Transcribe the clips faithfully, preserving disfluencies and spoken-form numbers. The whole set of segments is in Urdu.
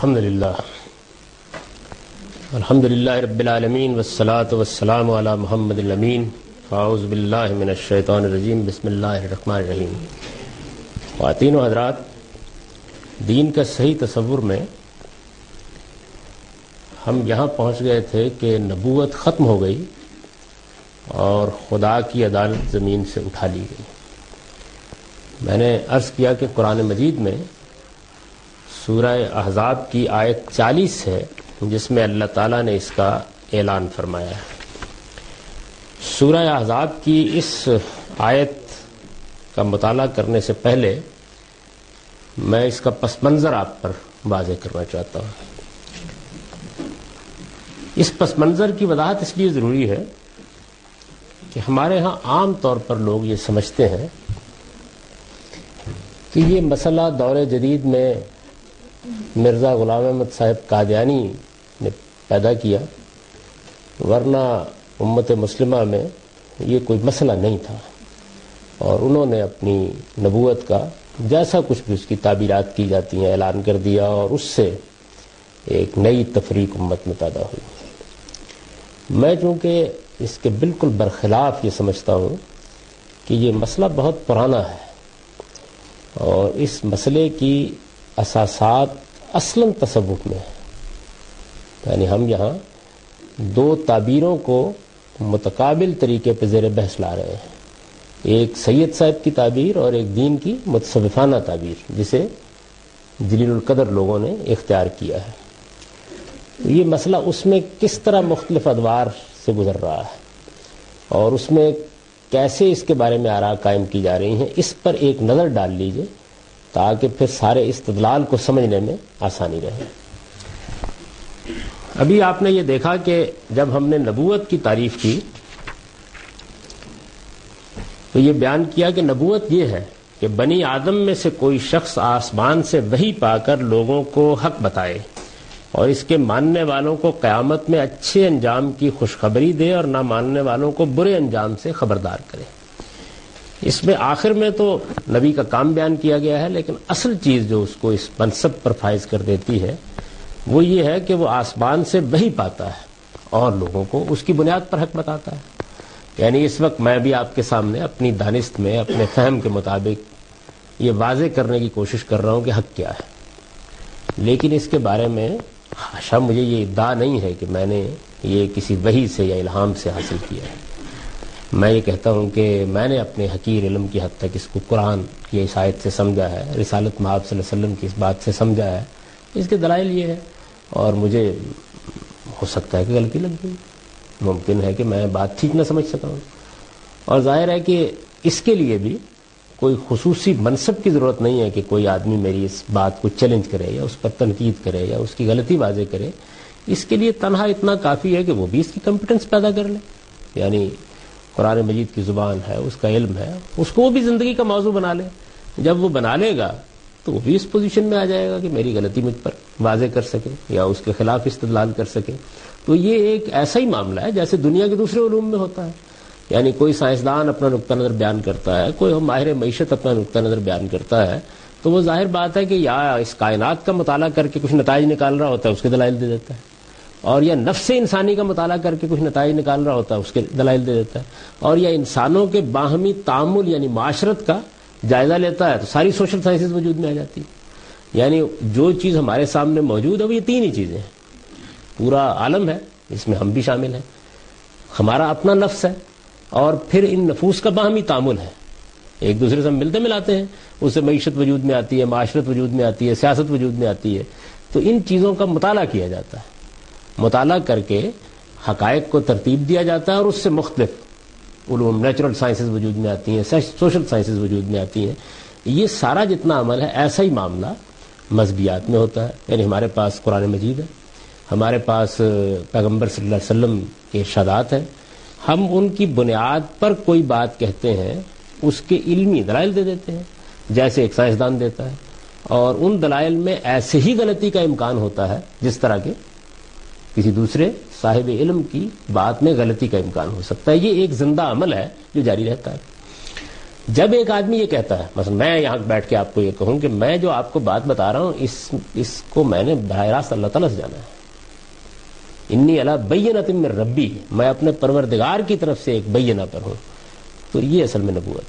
الحمدللہ الحمدللہ رب العالمین والصلاة والسلام علی محمد الامین فاعوذ باللہ من الشیطان الرجیم بسم اللہ الرحمن الرحیم. خواتین و حضرات، دین کا صحیح تصور میں ہم یہاں پہنچ گئے تھے کہ نبوت ختم ہو گئی اور خدا کی عدالت زمین سے اٹھا لی گئی. میں نے عرض کیا کہ قرآن مجید میں سورہ احزاب کی آیت چالیس ہے جس میں اللہ تعالیٰ نے اس کا اعلان فرمایا ہے. سورہ احزاب کی اس آیت کا مطالعہ کرنے سے پہلے میں اس کا پس منظر آپ پر واضح کرنا چاہتا ہوں. اس پس منظر کی وضاحت اس لیے ضروری ہے کہ ہمارے ہاں عام طور پر لوگ یہ سمجھتے ہیں کہ یہ مسئلہ دور جدید میں مرزا غلام احمد صاحب قادیانی نے پیدا کیا، ورنہ امت مسلمہ میں یہ کوئی مسئلہ نہیں تھا، اور انہوں نے اپنی نبوت کا جیسا کچھ بھی اس کی تعبیرات کی جاتی ہیں اعلان کر دیا، اور اس سے ایک نئی تفریق امت میں پیدا ہوئی. میں چونکہ اس کے بالکل برخلاف یہ سمجھتا ہوں کہ یہ مسئلہ بہت پرانا ہے، اور اس مسئلے کی اساسات اصلاً تصوف میں ہے. یعنی ہم یہاں دو تعبیروں کو متقابل طریقے پہ زیر بحث لا رہے ہیں، ایک سید صاحب کی تعبیر اور ایک دین کی متصوفانہ تعبیر جسے جلیل القدر لوگوں نے اختیار کیا ہے. یہ مسئلہ اس میں کس طرح مختلف ادوار سے گزر رہا ہے اور اس میں کیسے اس کے بارے میں آراء قائم کی جا رہی ہیں، اس پر ایک نظر ڈال لیجئے تاکہ پھر سارے استدلال کو سمجھنے میں آسانی رہے. ابھی آپ نے یہ دیکھا کہ جب ہم نے نبوت کی تعریف کی تو یہ بیان کیا کہ نبوت یہ ہے کہ بنی آدم میں سے کوئی شخص آسمان سے وحی پا کر لوگوں کو حق بتائے اور اس کے ماننے والوں کو قیامت میں اچھے انجام کی خوشخبری دے اور نہ ماننے والوں کو برے انجام سے خبردار کرے. اس میں آخر میں تو نبی کا کام بیان کیا گیا ہے، لیکن اصل چیز جو اس کو اس منصب پر فائز کر دیتی ہے وہ یہ ہے کہ وہ آسمان سے وحی پاتا ہے اور لوگوں کو اس کی بنیاد پر حق بتاتا ہے. یعنی اس وقت میں بھی آپ کے سامنے اپنی دانست میں اپنے فہم کے مطابق یہ واضح کرنے کی کوشش کر رہا ہوں کہ حق کیا ہے، لیکن اس کے بارے میں حاشا مجھے یہ ادعا نہیں ہے کہ میں نے یہ کسی وحی سے یا الہام سے حاصل کیا ہے. میں یہ کہتا ہوں کہ میں نے اپنے حقیر علم کی حد تک اس کو قرآن کی اس آیت سے سمجھا ہے، رسالت مآب صلی اللہ علیہ وسلم کی اس بات سے سمجھا ہے. اس کے دلائل یہ ہے، اور مجھے ہو سکتا ہے کہ غلطی لگ گئی، ممکن ہے کہ میں بات ٹھیک نہ سمجھ سکا ہوں، اور ظاہر ہے کہ اس کے لیے بھی کوئی خصوصی منصب کی ضرورت نہیں ہے کہ کوئی آدمی میری اس بات کو چیلنج کرے یا اس پر تنقید کرے یا اس کی غلطی واضح کرے. اس کے لیے تنہا اتنا کافی ہے کہ وہ بھی اس کی کمپیٹنس پیدا کر لے. یعنی قرآن مجید کی زبان ہے، اس کا علم ہے، اس کو وہ بھی زندگی کا موضوع بنا لے. جب وہ بنا لے گا تو وہ بھی اس پوزیشن میں آ جائے گا کہ میری غلطی مجھ پر واضح کر سکے یا اس کے خلاف استدلال کر سکے. تو یہ ایک ایسا ہی معاملہ ہے جیسے دنیا کے دوسرے علوم میں ہوتا ہے. یعنی کوئی سائنسدان اپنا نقطہ نظر بیان کرتا ہے، کوئی ماہر معیشت اپنا نقطہ نظر بیان کرتا ہے، تو وہ ظاہر بات ہے کہ یا اس کائنات کا مطالعہ کر کے کچھ نتائج نکال رہا ہوتا ہے، اس کے دلائل دے دیتا ہے، اور یا نفس انسانی کا مطالعہ کر کے کچھ نتائج نکال رہا ہوتا ہے، اس کے دلائل دے دیتا ہے، اور یا انسانوں کے باہمی تعامل یعنی معاشرت کا جائزہ لیتا ہے تو ساری سوشل سائنسز وجود میں آ جاتی ہے. یعنی جو چیز ہمارے سامنے موجود ہے وہ یہ تین ہی چیزیں ہیں. پورا عالم ہے، اس میں ہم بھی شامل ہیں، ہمارا اپنا نفس ہے، اور پھر ان نفوس کا باہمی تعامل ہے، ایک دوسرے سے ہم ملتے ملاتے ہیں، اس سے معیشت وجود میں آتی ہے، معاشرت وجود میں آتی ہے، سیاست وجود میں آتی ہے. تو ان چیزوں کا مطالعہ کیا جاتا ہے، مطالعہ کر کے حقائق کو ترتیب دیا جاتا ہے، اور اس سے مختلف علوم نیچرل سائنسز وجود میں آتی ہیں، سوشل سائنسز وجود میں آتی ہیں. یہ سارا جتنا عمل ہے ایسا ہی معاملہ مذہبیات میں ہوتا ہے. یعنی ہمارے پاس قرآن مجید ہے، ہمارے پاس پیغمبر صلی اللہ علیہ وسلم کے ارشادات ہیں، ہم ان کی بنیاد پر کوئی بات کہتے ہیں، اس کے علمی دلائل دے دیتے ہیں جیسے ایک سائنسدان دیتا ہے، اور ان دلائل میں ایسے ہی غلطی کا امکان ہوتا ہے جس طرح کے کسی دوسرے صاحب علم کی بات میں غلطی کا امکان ہو سکتا ہے. یہ ایک زندہ عمل ہے جو جاری رہتا ہے. جب ایک آدمی یہ کہتا ہے، مثلا میں یہاں بیٹھ کے آپ کو یہ کہوں کہ میں جو آپ کو بات بتا رہا ہوں اس اس کو میں نے براہ راست اللہ تعالیٰ سے جانا ہے، انی علی بینۃ من ربی، میں اپنے پروردگار کی طرف سے ایک بینہ پر ہوں، تو یہ اصل میں نبوت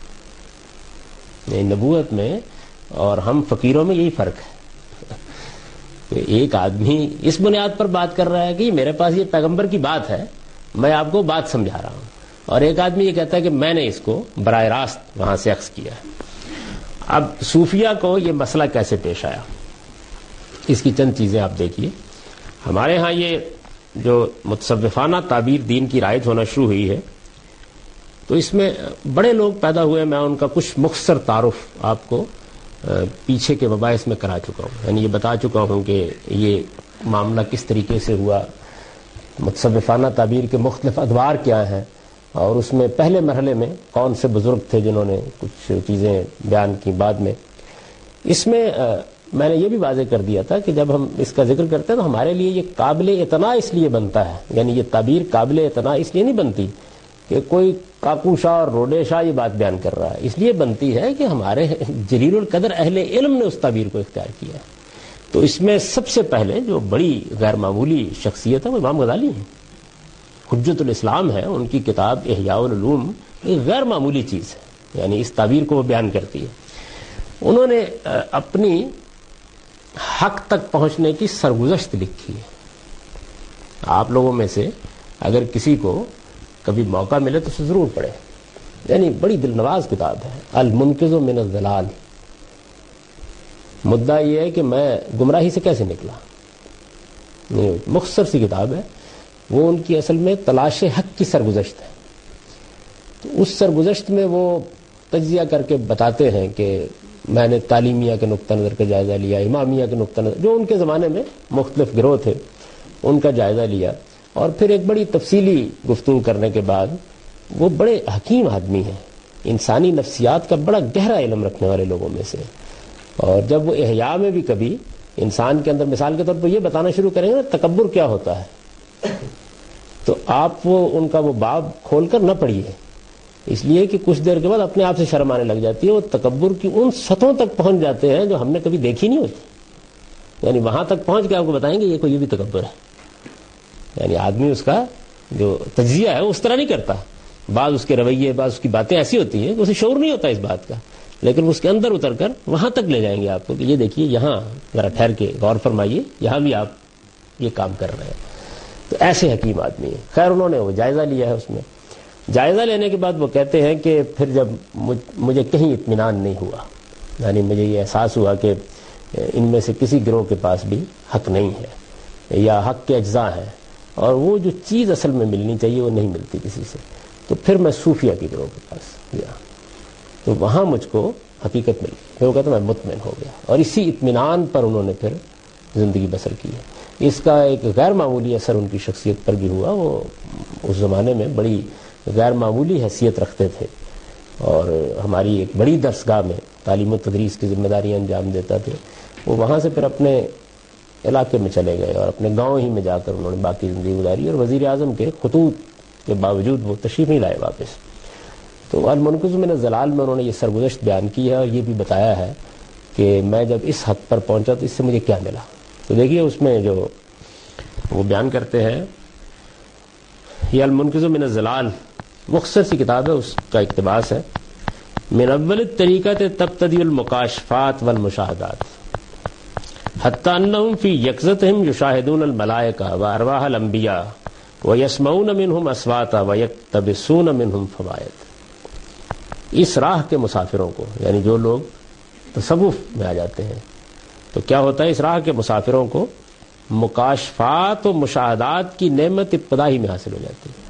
ہے۔ نبوت میں اور ہم فقیروں میں یہی فرق ہے، ایک آدمی اس بنیاد پر بات کر رہا ہے کہ میرے پاس یہ پیغمبر کی بات ہے، میں آپ کو بات سمجھا رہا ہوں، اور ایک آدمی یہ کہتا ہے کہ میں نے اس کو براہ راست وہاں سے اخذ کیا ہے۔ اب صوفیہ کو یہ مسئلہ کیسے پیش آیا، اس کی چند چیزیں آپ دیکھیے۔ ہمارے ہاں یہ جو متصوفانہ تعبیر دین کی رائج ہونا شروع ہوئی ہے، تو اس میں بڑے لوگ پیدا ہوئے، میں ان کا کچھ مختصر تعارف آپ کو پیچھے کے مباحث میں کرا چکا ہوں، یعنی یہ بتا چکا ہوں کہ یہ معاملہ کس طریقے سے ہوا، متصوفانہ تعبیر کے مختلف ادوار کیا ہیں، اور اس میں پہلے مرحلے میں کون سے بزرگ تھے جنہوں نے کچھ چیزیں بیان کی بعد میں۔ اس میں میں نے یہ بھی واضح کر دیا تھا کہ جب ہم اس کا ذکر کرتے ہیں تو ہمارے لیے یہ قابل اعتنا اس لیے بنتا ہے، یعنی یہ تعبیر قابل اعتنا اس لیے نہیں بنتی کہ کوئی کاکو شاہ اور روڈے شاہ یہ بات بیان کر رہا ہے، اس لیے بنتی ہے کہ ہمارے جلیل القدر اہل علم نے اس تعبیر کو اختیار کیا ہے۔ تو اس میں سب سے پہلے جو بڑی غیر معمولی شخصیت ہے وہ امام غزالی ہیں، حجت الاسلام ہے، ان کی کتاب احیاء العلوم ایک غیر معمولی چیز ہے، یعنی اس تعبیر کو وہ بیان کرتی ہے۔ انہوں نے اپنی حق تک پہنچنے کی سرگزشت لکھی ہے۔ آپ لوگوں میں سے اگر کسی کو کبھی موقع ملے تو اسے ضرور پڑھے، یعنی بڑی دل نواز کتاب ہے، المنقذ من الضلال۔ مدعا یہ ہے کہ میں گمراہی سے کیسے نکلا، مختصر سی کتاب ہے، وہ ان کی اصل میں تلاش حق کی سرگزشت ہے۔ تو اس سرگزشت میں وہ تجزیہ کر کے بتاتے ہیں کہ میں نے تعلیمیہ کے نقطہ نظر کا جائزہ لیا، امامیہ کے نقطہ نظر، جو ان کے زمانے میں مختلف گروہ تھے ان کا جائزہ لیا، اور پھر ایک بڑی تفصیلی گفتگو کرنے کے بعد وہ بڑے حکیم آدمی ہیں، انسانی نفسیات کا بڑا گہرا علم رکھنے والے لوگوں میں سے، اور جب وہ احیاء میں بھی کبھی انسان کے اندر مثال کے طور پر یہ بتانا شروع کریں گے نا تکبر کیا ہوتا ہے، تو آپ وہ ان کا وہ باب کھول کر نہ پڑھیے، اس لیے کہ کچھ دیر کے بعد اپنے آپ سے شرم آنے لگ جاتی ہے، وہ تکبر کی ان سطحوں تک پہنچ جاتے ہیں جو ہم نے کبھی دیکھی نہیں ہوتی، یعنی وہاں تک پہنچ کے آپ کو بتائیں گے یہ کوئی یہ بھی تکبر ہے، یعنی آدمی اس کا جو تجزیہ ہے اس طرح نہیں کرتا، بعض اس کے رویے بعض اس کی باتیں ایسی ہوتی ہیں کہ اسے شعور نہیں ہوتا اس بات کا، لیکن اس کے اندر اتر کر وہاں تک لے جائیں گے آپ کو کہ یہ دیکھیے یہاں ذرا ٹھہر کے غور فرمائیے، یہاں بھی آپ یہ کام کر رہے ہیں۔ تو ایسے حکیم آدمی ہیں۔ خیر انہوں نے وہ جائزہ لیا ہے، اس میں جائزہ لینے کے بعد وہ کہتے ہیں کہ پھر جب مجھے کہیں اطمینان نہیں ہوا، یعنی مجھے یہ احساس ہوا کہ ان میں سے کسی گروہ کے پاس بھی حق نہیں ہے یا حق کے اجزاء ہیں، اور وہ جو چیز اصل میں ملنی چاہیے وہ نہیں ملتی کسی سے، تو پھر میں صوفیہ کے گروہ کے پاس گیا، تو وہاں مجھ کو حقیقت ملی، پھر وہ کہتا میں مطمئن ہو گیا، اور اسی اطمینان پر انہوں نے پھر زندگی بسر کی ہے۔ اس کا ایک غیر معمولی اثر ان کی شخصیت پر بھی ہوا، وہ اس زمانے میں بڑی غیر معمولی حیثیت رکھتے تھے، اور ہماری ایک بڑی درسگاہ میں تعلیم و تدریس کی ذمہ داریاں انجام دیتا تھے۔ وہ وہاں سے پھر اپنے علاقے میں چلے گئے اور اپنے گاؤں ہی میں جا کر انہوں نے باقی زندگی گزاری، اور وزیر اعظم کے خطوط کے باوجود وہ تشریف نہیں لائے واپس۔ تو المنقذ من الضلال میں انہوں نے یہ سرگزشت بیان کی ہے، اور یہ بھی بتایا ہے کہ میں جب اس حد پر پہنچا تو اس سے مجھے کیا ملا۔ تو دیکھیے اس میں جو وہ بیان کرتے ہیں، یہ المنقذ من الضلال مختصر سی کتاب ہے، اس کا اقتباس ہے، من اول الطریقۃ تبتدی المکاشفات والمشاہدات حتی انہم فی یقظتہم یشاہدون الملائکہ وارواح الانبیاء ویسمعون منہم اصواتا ویقتبسون منہم فوائد۔ اس راہ کے مسافروں کو، یعنی جو لوگ تصوف میں آ جاتے ہیں، تو کیا ہوتا ہے، اس راہ کے مسافروں کو مکاشفات و مشاہدات کی نعمت ابتدائی میں حاصل ہو جاتی ہے،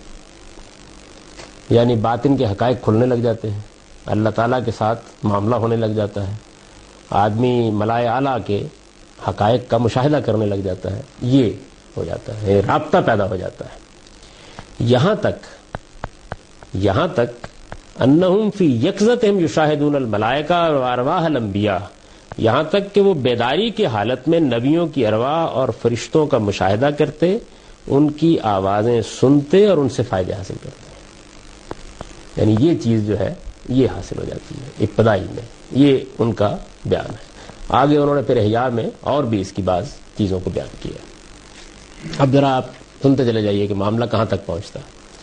یعنی باطن کے حقائق کھلنے لگ جاتے ہیں، اللہ تعالیٰ کے ساتھ معاملہ ہونے لگ جاتا ہے، آدمی ملائے اعلیٰ کے حقائق کا مشاہدہ کرنے لگ جاتا ہے، یہ ہو جاتا ہے، رابطہ پیدا ہو جاتا ہے۔ یہاں تک یہاں تک انہم فی یقظتہم یشاہدون الملائکہ وارواح الانبیاء، یہاں تک کہ وہ بیداری کی حالت میں نبیوں کی ارواح اور فرشتوں کا مشاہدہ کرتے، ان کی آوازیں سنتے اور ان سے فائدے حاصل کرتے، یعنی یہ چیز جو ہے یہ حاصل ہو جاتی ہے ابتدائی میں. یہ ان کا بیان ہے. آگے انہوں نے پھر احیاء میں اور بھی اس کی بعض چیزوں کو بیان کیا. اب ذرا آپ سنتے چلے جائیے کہ معاملہ کہاں تک پہنچتا.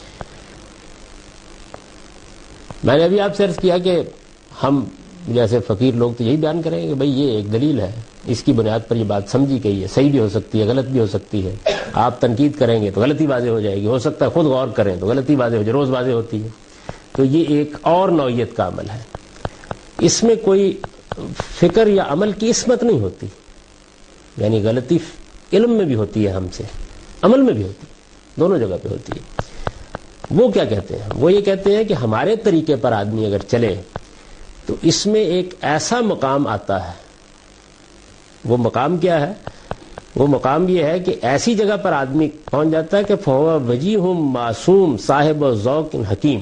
میں نے ابھی آپ سے عرض کیا کہ ہم جیسے فقیر لوگ تو یہی بیان کریں گے کہ بھئی یہ ایک دلیل ہے, اس کی بنیاد پر یہ بات سمجھی گئی ہے, صحیح بھی ہو سکتی ہے, غلط بھی ہو سکتی ہے. آپ تنقید کریں گے تو غلطی واضح ہو جائے گی, ہو سکتا ہے خود غور کریں تو غلطی واضح ہو جائے, روز واضح ہوتی ہے. تو یہ ایک اور نوعیت کا عمل ہے. اس میں کوئی فکر یا عمل کی عصمت نہیں ہوتی, یعنی غلطی علم میں بھی ہوتی ہے ہم سے, عمل میں بھی ہوتی ہے, دونوں جگہ پہ ہوتی ہے. وہ کیا کہتے ہیں؟ وہ یہ کہتے ہیں کہ ہمارے طریقے پر آدمی اگر چلے تو اس میں ایک ایسا مقام آتا ہے. وہ مقام کیا ہے؟ وہ مقام یہ ہے کہ ایسی جگہ پر آدمی پہنچ جاتا ہے کہ فہو وجیہ معصوم صاحب ذوق حکیم.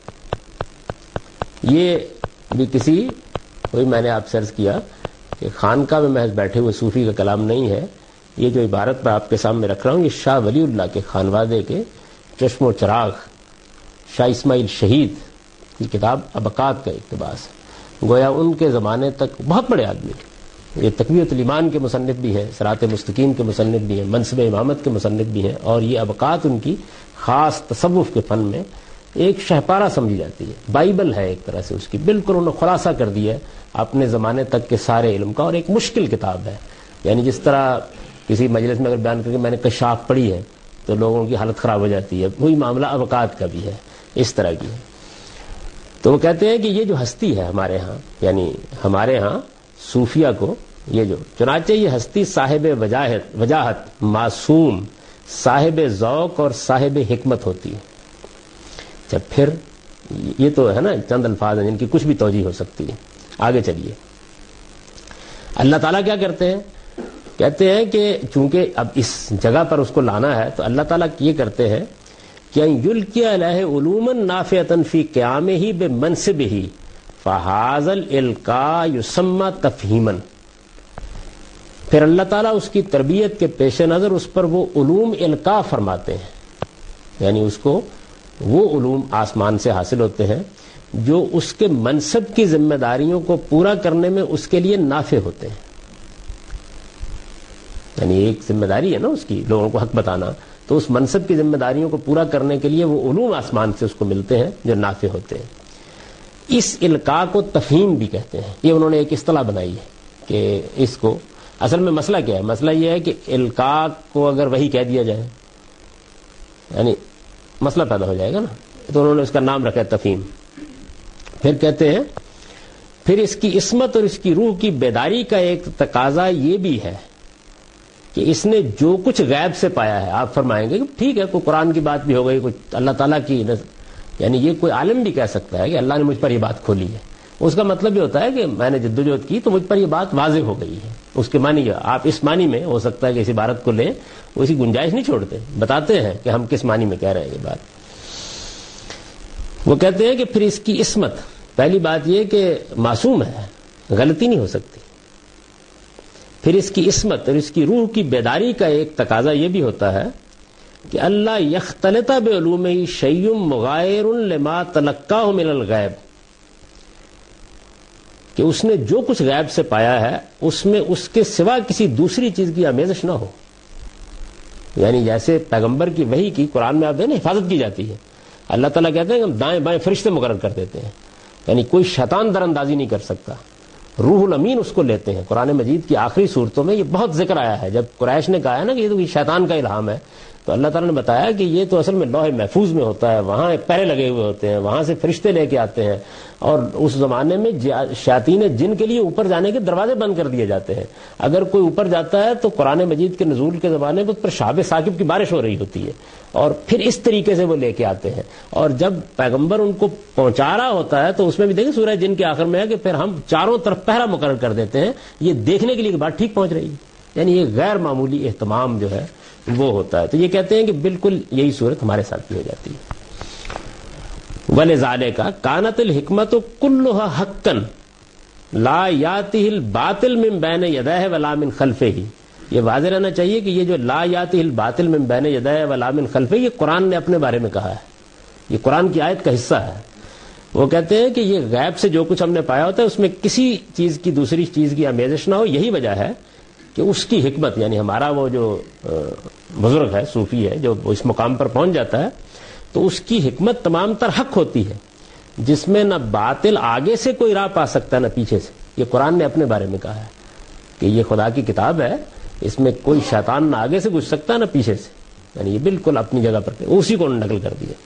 یہ بھی کسی کوئی میں نے آپ سے عرض کیا کہ خانقاہ میں محض بیٹھے ہوئے صوفی کا کلام نہیں ہے. یہ جو عبارت میں آپ کے سامنے رکھ رہا ہوں یہ شاہ ولی اللہ کے خانوادے کے چشم و چراغ شاہ اسماعیل شہید کی کتاب ابقات کا اقتباس ہے. گویا ان کے زمانے تک بہت بڑے آدمی, یہ تقویۃ الایمان کے مصنف بھی ہیں, صراط مستقیم کے مصنف بھی ہیں, منصب امامت کے مصنف بھی ہیں, اور یہ ابقات ان کی خاص تصوف کے فن میں ایک شہپارہ سمجھی جاتی ہے. بائبل ہے ایک طرح سے اس کی, بالکل انہوں نے خلاصہ کر دیا ہے اپنے زمانے تک کے سارے علم کا, اور ایک مشکل کتاب ہے. یعنی جس طرح کسی مجلس میں اگر بیان کر کے میں نے کشاف پڑھی ہے تو لوگوں کی حالت خراب ہو جاتی ہے, وہی معاملہ ابقات کا بھی ہے, اس طرح کی ہے. تو وہ کہتے ہیں کہ یہ جو ہستی ہے ہمارے ہاں, یعنی ہمارے ہاں صوفیہ کو یہ جو چنانچہ یہ ہستی صاحب وجاہت وجاہت معصوم صاحب ذوق اور صاحب حکمت ہوتی ہے. جب پھر یہ تو ہے نا چند الفاظ ہیں جن کی کچھ بھی توجیہ ہو سکتی ہے. آگے چلیے. اللہ تعالیٰ کیا کرتے ہیں؟ کہتے ہیں کہ چونکہ اب اس جگہ پر اس کو لانا ہے تو اللہ تعالیٰ یہ کرتے ہیں کہ یلقی علیہ علوما نافعۃ فی قیامہ بمنصبہ فہذا الالقاء یسمى تفہیما. پھر اللہ تعالیٰ اس کی تربیت کے پیش نظر اس پر وہ علوم القاء فرماتے ہیں, یعنی اس کو وہ علوم آسمان سے حاصل ہوتے ہیں جو اس کے منصب کی ذمہ داریوں کو پورا کرنے میں اس کے لیے نافع ہوتے ہیں. یعنی ایک ذمہ داری ہے نا اس کی, لوگوں کو حق بتانا, تو اس منصب کی ذمہ داریوں کو پورا کرنے کے لیے وہ علوم آسمان سے اس کو ملتے ہیں جو نافع ہوتے ہیں. اس القاء کو تفہیم بھی کہتے ہیں. یہ انہوں نے ایک اصطلاح بنائی ہے کہ اس کو اصل میں مسئلہ کیا ہے؟ مسئلہ یہ ہے کہ القاء کو اگر وہی کہہ دیا جائے یعنی مسئلہ پیدا ہو جائے گا نا, تو انہوں نے اس کا نام رکھا ہے تفہیم. پھر کہتے ہیں پھر اس کی عصمت اور اس کی روح کی بیداری کا ایک تقاضا یہ بھی ہے کہ اس نے جو کچھ غیب سے پایا ہے, آپ فرمائیں گے کہ ٹھیک ہے کوئی قرآن کی بات بھی ہو گئی, کچھ اللہ تعالیٰ کی, یعنی یہ کوئی عالم بھی کہہ سکتا ہے کہ اللہ نے مجھ پر یہ بات کھولی ہے. اس کا مطلب یہ ہوتا ہے کہ میں نے جدوجہد کی تو مجھ پر یہ بات واضح ہو گئی ہے. اس کے معنی یہ, آپ اس معنی میں ہو سکتا ہے کہ اس عبارت کو لیں, وہ اسی گنجائش نہیں چھوڑتے, بتاتے ہیں کہ ہم کس معنی میں کہہ رہے ہیں یہ بات. وہ کہتے ہیں کہ پھر اس کی عصمت, پہلی بات یہ کہ معصوم ہے, غلطی نہیں ہو سکتی. پھر اس کی عصمت اور اس کی روح کی بیداری کا ایک تقاضا یہ بھی ہوتا ہے کہ اللہ یختلط بعلومہ شیء مغایر لما تلقاہ من الغیب, کہ اس نے جو کچھ غیب سے پایا ہے اس میں اس کے سوا کسی دوسری چیز کی آمیزش نہ ہو. یعنی جیسے پیغمبر کی وحی کی قرآن میں آپ دیکھیں حفاظت کی جاتی ہے, اللہ تعالیٰ کہتے ہیں کہ ہم دائیں بائیں فرشتے مقرر کر دیتے ہیں, یعنی کوئی شیطان در اندازی نہیں کر سکتا. روح الامین اس کو لیتے ہیں. قرآن مجید کی آخری صورتوں میں یہ بہت ذکر آیا ہے. جب قریش نے کہا ہے نا کہ یہ تو شیطان کا الہام ہے, تو اللہ تعالیٰ نے بتایا کہ یہ تو اصل میں لوح محفوظ میں ہوتا ہے, وہاں پہرے لگے ہوئے ہوتے ہیں, وہاں سے فرشتے لے کے آتے ہیں, اور اس زمانے میں شیاطین جن کے لیے اوپر جانے کے دروازے بند کر دیے جاتے ہیں. اگر کوئی اوپر جاتا ہے تو قرآن مجید کے نزول کے زمانے میں اس پر شہاب ثاقب کی بارش ہو رہی ہوتی ہے, اور پھر اس طریقے سے وہ لے کے آتے ہیں. اور جب پیغمبر ان کو پہنچا رہا ہوتا ہے تو اس میں بھی دیکھیں سورہ جن کے آخر میں ہے کہ پھر ہم چاروں طرف پہرا مقرر کر دیتے ہیں, یہ دیکھنے کے لیے کہ بات ٹھیک پہنچ رہی ہے. یعنی یہ غیر معمولی اہتمام جو ہے وہ ہوتا ہے. تو یہ کہتے ہیں کہ بالکل یہی صورت ہمارے ساتھ بھی ہو جاتی ہے. وَلِذَالِكَ كَانَتِ الْحِكْمَةُ كُلُّهَا حَقًّا لَا يَأْتِهِ الْبَاطِلُ مِنْ بَيْنِ يَدَيْهِ وَلَا مِنْ خَلْفِهِ. یہ واضح رہنا چاہیے کہ یہ جو لا يَأْتِهِ الْبَاطِلُ مِنْ بَيْنِ يَدَيْهِ وَلَا مِنْ خَلْفِهِ یہ قرآن نے اپنے بارے میں کہا ہے, یہ قرآن کی آیت کا حصہ ہے. وہ کہتے ہیں کہ یہ غیب سے جو کچھ ہم نے پایا ہوتا ہے اس میں کسی چیز کی دوسری چیز کی آمیزش نہ ہو. یہی وجہ ہے کہ اس کی حکمت، یعنی ہمارا وہ جو بزرگ ہے، صوفی ہے، جو اس مقام پر پہنچ جاتا ہے تو اس کی حکمت تمام تر حق ہوتی ہے، جس میں نہ باطل آگے سے کوئی راہ پا سکتا ہے نہ پیچھے سے. یہ قرآن نے اپنے بارے میں کہا ہے کہ یہ خدا کی کتاب ہے، اس میں کوئی شیطان نہ آگے سے گھس سکتا نہ پیچھے سے. یعنی یہ بالکل اپنی جگہ پر اسی کو نقل کر دیا.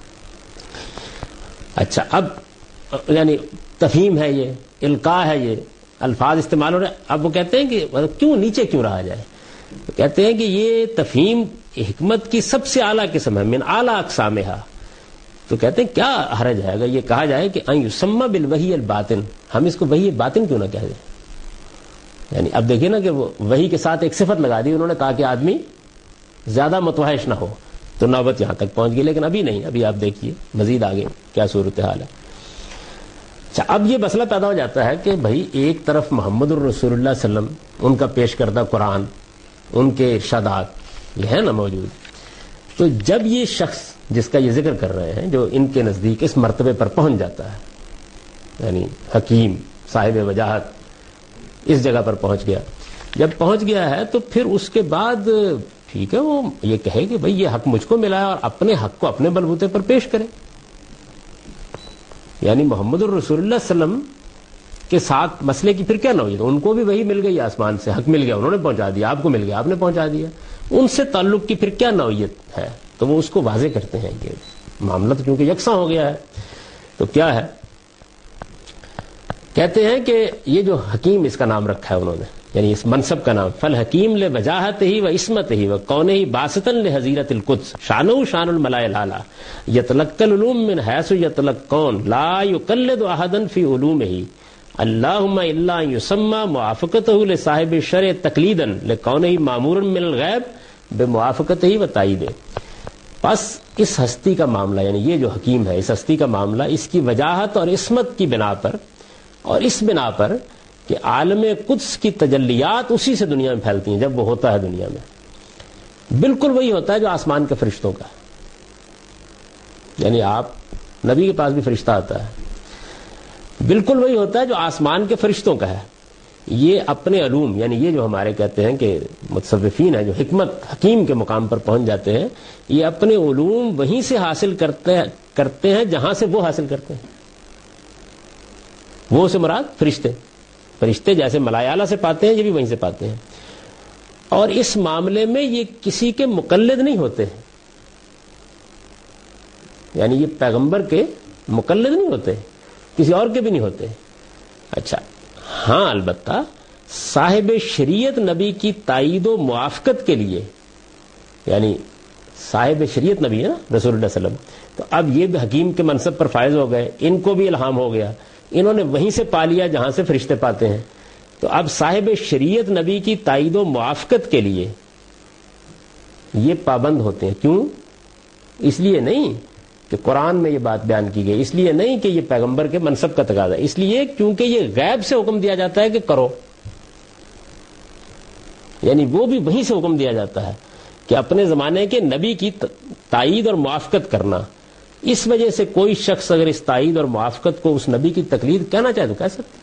اچھا، اب یعنی تفہیم ہے، یہ القاء ہے، یہ الفاظ استعمال ہو رہے ہیں. اب وہ کہتے ہیں کہ کیوں نیچے کیوں رہا جائے؟ کہتے ہیں کہ یہ تفہیم حکمت کی سب سے اعلیٰ قسم ہے، من اعلیٰ اقسامہا. تو کہتے ہیں کیا حرج ہے اگر یہ کہا جائے کہ ان یسمى بالوحی الباطن، ہم اس کو وحی باطن کیوں نہ کہہ دیں؟ یعنی اب دیکھیں نا کہ وہ وحی کے ساتھ ایک صفت لگا دی انہوں نے تاکہ آدمی زیادہ متوحش نہ ہو. تو نوبت یہاں تک پہنچ گئی، لیکن ابھی نہیں، ابھی آپ دیکھیے مزید آگے کیا صورتحال ہے. اچھا، اب یہ مسئلہ پیدا ہو جاتا ہے کہ بھائی ایک طرف محمد الرسول اللہ صلی اللہ علیہ وسلم، ان کا پیش کردہ قرآن، ان کے ارشادات یہ ہے نا موجود. تو جب یہ شخص جس کا یہ ذکر کر رہے ہیں جو ان کے نزدیک اس مرتبے پر پہنچ جاتا ہے، یعنی حکیم صاحب وجاہت اس جگہ پر پہنچ گیا، جب پہنچ گیا ہے تو پھر اس کے بعد ٹھیک ہے وہ یہ کہے کہ بھئی یہ حق مجھ کو ملا ہے اور اپنے حق کو اپنے بلبوتے پر پیش کرے. یعنی محمد الرسول اللہ صلی اللہ علیہ وسلم کے ساتھ مسئلے کی پھر کیا نوعیت؟ ان کو بھی وہی مل گئی آسمان سے، حق مل گیا، انہوں نے پہنچا دیا، آپ کو مل گیا، آپ نے پہنچا دیا. ان سے تعلق کی پھر کیا نوعیت ہے؟ تو وہ اس کو واضح کرتے ہیں کہ معاملہ تو کیونکہ یکساں ہو گیا ہے تو کیا ہے. کہتے ہیں کہ یہ جو حکیم اس کا نام رکھا ہے انہوں نے، یعنی اس منصب کا نام، فل حکیم لے وجاہت ہی و عصمت ہی و کون ہی باسطن لے حضیرت القدس شانہ شان الملائے لالا یتلقى العلوم من حیث یتلقون لا یقلد احدا فی علومہ اللہم الا یسمى موافقتہ لصاحب الشرع تقلیدا لکونہ مامورا من الغیب بموافقتہ و تائیدہ. بس اس ہستی کا معاملہ، یعنی یہ جو حکیم ہے، اس ہستی کا معاملہ اس کی وجاہت اور عصمت کی بنا پر، اور اس بنا پر کہ عالم قدس کی تجلیات اسی سے دنیا میں پھیلتی ہیں جب وہ ہوتا ہے دنیا میں، بالکل وہی ہوتا ہے جو آسمان کے فرشتوں کا. یعنی آپ نبی کے پاس بھی فرشتہ آتا ہے، بالکل وہی ہوتا ہے جو آسمان کے فرشتوں کا ہے. یہ اپنے علوم، یعنی یہ جو ہمارے کہتے ہیں کہ متصوفین ہیں جو حکمت حکیم کے مقام پر پہنچ جاتے ہیں، یہ اپنے علوم وہیں سے حاصل کرتے کرتے ہیں جہاں سے وہ حاصل کرتے ہیں. وہ سے مراد فرشتے، فرشتے جیسے ملائے اعلیٰ سے پاتے ہیں یہ بھی وہیں سے پاتے ہیں. اور اس معاملے میں یہ کسی کے مقلد نہیں ہوتے، یعنی یہ پیغمبر کے مقلد نہیں ہوتے، کسی اور کے بھی نہیں ہوتے. اچھا ہاں، البتہ صاحب شریعت نبی کی تائید و موافقت کے لیے، یعنی صاحب شریعت نبی ہے نا رسول اللہ صلی اللہ علیہ وسلم، تو اب یہ بھی حکیم کے منصب پر فائز ہو گئے، ان کو بھی الہام ہو گیا، انہوں نے وہیں سے پا لیا جہاں سے فرشتے پاتے ہیں. تو اب صاحب شریعت نبی کی تائید و موافقت کے لیے یہ پابند ہوتے ہیں. کیوں؟ اس لیے نہیں کہ قرآن میں یہ بات بیان کی گئی، اس لیے نہیں کہ یہ پیغمبر کے منصب کا تقاضا ہے، اس لیے کیونکہ یہ غیب سے حکم دیا جاتا ہے کہ کرو. یعنی وہ بھی وہیں سے حکم دیا جاتا ہے کہ اپنے زمانے کے نبی کی تائید اور موافقت کرنا. اس وجہ سے کوئی شخص اگر اس تائید اور موافقت کو اس نبی کی تقلید کہنا چاہے تو کہہ سکتے.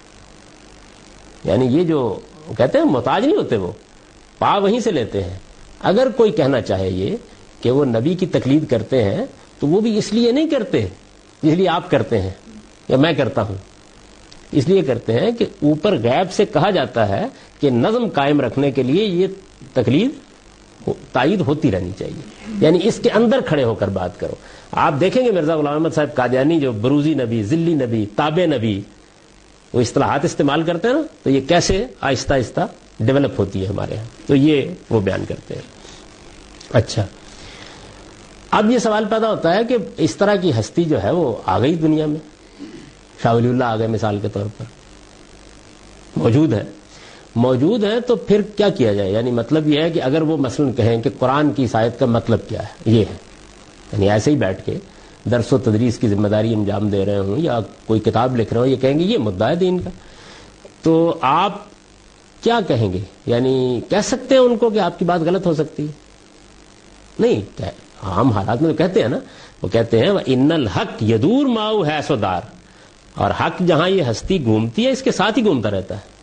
یعنی یہ جو کہتے ہیں محتاج نہیں ہوتے، وہ پا وہیں سے لیتے ہیں. اگر کوئی کہنا چاہے یہ کہ وہ نبی کی تقلید کرتے ہیں تو وہ بھی اس لیے نہیں کرتے اس لیے آپ کرتے ہیں یا میں کرتا ہوں، اس لیے کرتے ہیں کہ اوپر غیب سے کہا جاتا ہے کہ نظم قائم رکھنے کے لیے یہ تقلید تائید ہوتی رہنی چاہیے، یعنی اس کے اندر کھڑے ہو کر بات کرو. آپ دیکھیں گے مرزا غلام احمد صاحب قادیانی جو بروزی نبی، ذلی نبی، تابع نبی، وہ اصطلاحات استعمال کرتے ہیں نا، تو یہ کیسے آہستہ آہستہ ڈیولپ ہوتی ہے ہمارے ہاں، تو یہ وہ بیان کرتے ہیں. اچھا، اب یہ سوال پیدا ہوتا ہے کہ اس طرح کی ہستی جو ہے وہ آ گئی دنیا میں، شاہ ولی اللہ آ گئے مثال کے طور پر، موجود ہے موجود ہے تو پھر کیا کیا جائے؟ یعنی مطلب یہ ہے کہ اگر وہ مثلا کہیں کہ قرآن کی اس آیت کا مطلب کیا ہے، یہ ہے، یعنی ایسے ہی بیٹھ کے درس و تدریس کی ذمہ داری انجام دے رہے ہوں یا کوئی کتاب لکھ رہے ہوں، یہ کہیں گے یہ مدعا ہے دین کا، تو آپ کیا کہیں گے؟ یعنی کہہ سکتے ہیں ان کو کہ آپ کی بات غلط ہو سکتی ہے؟ نہیں، عام حالات میں تو کہتے ہیں نا، وہ کہتے ہیں ان الحق یدور ماؤ ہے سودار، اور حق جہاں یہ ہستی گھومتی ہے اس کے ساتھ ہی گھومتا رہتا ہے.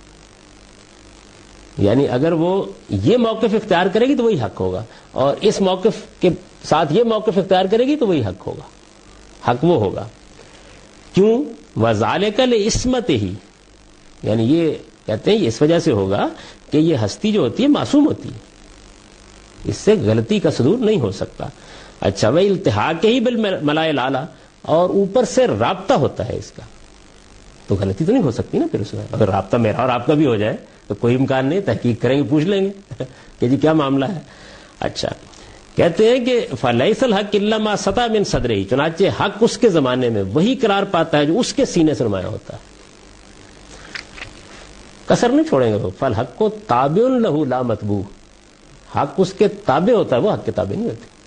یعنی اگر وہ یہ موقف اختیار کرے گی تو وہی حق ہوگا، اور اس موقف کے ساتھ یہ موقف اختیار کرے گی تو وہی حق ہوگا، حق وہ ہوگا. کیوں؟ وذالک لعصمتہ، یعنی یہ کہتے ہیں یہ اس وجہ سے ہوگا کہ یہ ہستی جو ہوتی ہے معصوم ہوتی ہے، اس سے غلطی کا صدور نہیں ہو سکتا. اچھا، وہ التحاق ہی بالملائے الاعلیٰ، اور اوپر سے رابطہ ہوتا ہے اس کا، تو غلطی تو نہیں ہو سکتی نا پھر اس میں. اگر رابطہ میرا اور آپ کا بھی ہو جائے تو کوئی امکان نہیں، تحقیق کریں گے، پوچھ لیں گے کہ جی کیا معاملہ ہے. اچھا، کہتے ہیں کہ فلیس الحق الا ما سطع من صدرہ، چنانچہ حق اس کے زمانے میں وہی قرار پاتا ہے جو اس کے سینے سے نمایاں ہوتا ہے، کسر نہیں چھوڑیں گے وہ. فالحق کو تابع لہ لا متبوع، حق اس کے تابع ہوتا ہے، وہ حق کے تابع نہیں ہوتے.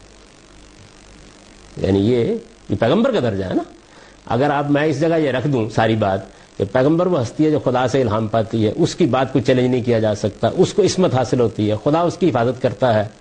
یعنی یہ یہ پیغمبر کا درجہ ہے نا. اگر آپ میں اس جگہ یہ رکھ دوں ساری بات کہ پیغمبر وہ ہستی ہے جو خدا سے الہام پاتی ہے، اس کی بات کو چیلنج نہیں کیا جا سکتا، اس کو عصمت حاصل ہوتی ہے، خدا اس کی حفاظت کرتا ہے،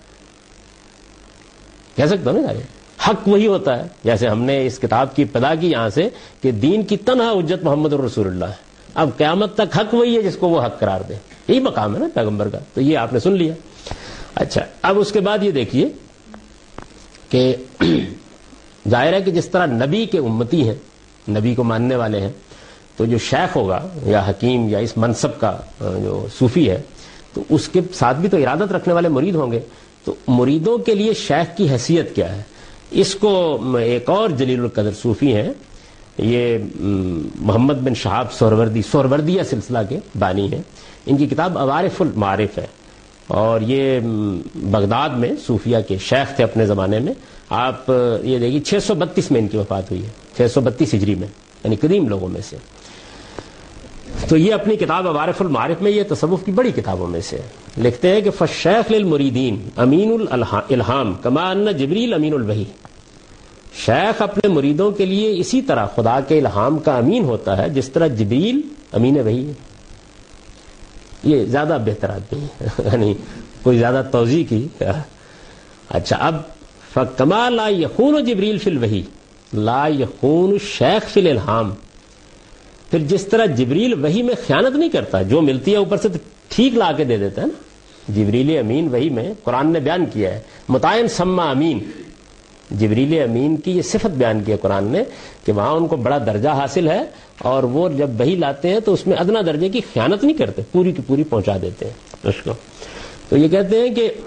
کہہ سکتا ہوں نا. حق وہی ہوتا ہے، جیسے ہم نے اس کتاب کی ابتدا کی یہاں سے کہ دین کی تنہا حجت محمد الرسول اللہ ہے. اب قیامت تک حق وہی ہے جس کو وہ حق قرار دے، یہی مقام ہے نا پیغمبر کا. تو یہ آپ نے سن لیا. اچھا، اب اس کے بعد یہ دیکھیے کہ ظاہر ہے کہ جس طرح نبی کے امتی ہیں، نبی کو ماننے والے ہیں، تو جو شیخ ہوگا یا حکیم یا اس منصب کا جو صوفی ہے، تو اس کے ساتھ بھی تو ارادت رکھنے والے مرید ہوں گے. تو مریدوں کے لیے شیخ کی حیثیت کیا ہے؟ اس کو ایک اور جلیل القدر صوفی ہیں، یہ محمد بن شہاب سہروردی، سہروردیہ سلسلہ کے بانی ہیں. ان کی کتاب عوارف المعارف ہے، اور یہ بغداد میں صوفیہ کے شیخ تھے اپنے زمانے میں. آپ یہ دیکھیے چھ سو بتیس میں ان کی وفات ہوئی ہے، چھ سو بتیس ہجری میں، یعنی قدیم لوگوں میں سے. تو یہ اپنی کتاب عوارف المعارف میں، یہ تصوف کی بڑی کتابوں میں سے لکھتے ہیں کہ فالشیخ للمریدین امین الالہام کما ان جبریل امین الوحی، شیخ اپنے مریدوں کے لیے اسی طرح خدا کے الہام کا امین ہوتا ہے جس طرح جبریل امین وحی ہے. یہ زیادہ بہتر آدمی ہے، یعنی کوئی زیادہ توضیح کی. اچھا، اب فکما لا یخون جبریل فی الوحی لا یخون شیخ فی الالہام، پھر جس طرح جبریل وحی میں خیانت نہیں کرتا، جو ملتی ہے اوپر سے تو ٹھیک لا کے دے دیتا ہے نا. جبریل امین وحی میں قرآن نے بیان کیا ہے متعین سما امین، جبریل امین کی یہ صفت بیان کی ہے قرآن نے کہ وہاں ان کو بڑا درجہ حاصل ہے، اور وہ جب وحی لاتے ہیں تو اس میں ادنا درجے کی خیانت نہیں کرتے، پوری کی پوری پہنچا دیتے ہیں اس کو. تو یہ کہتے ہیں کہ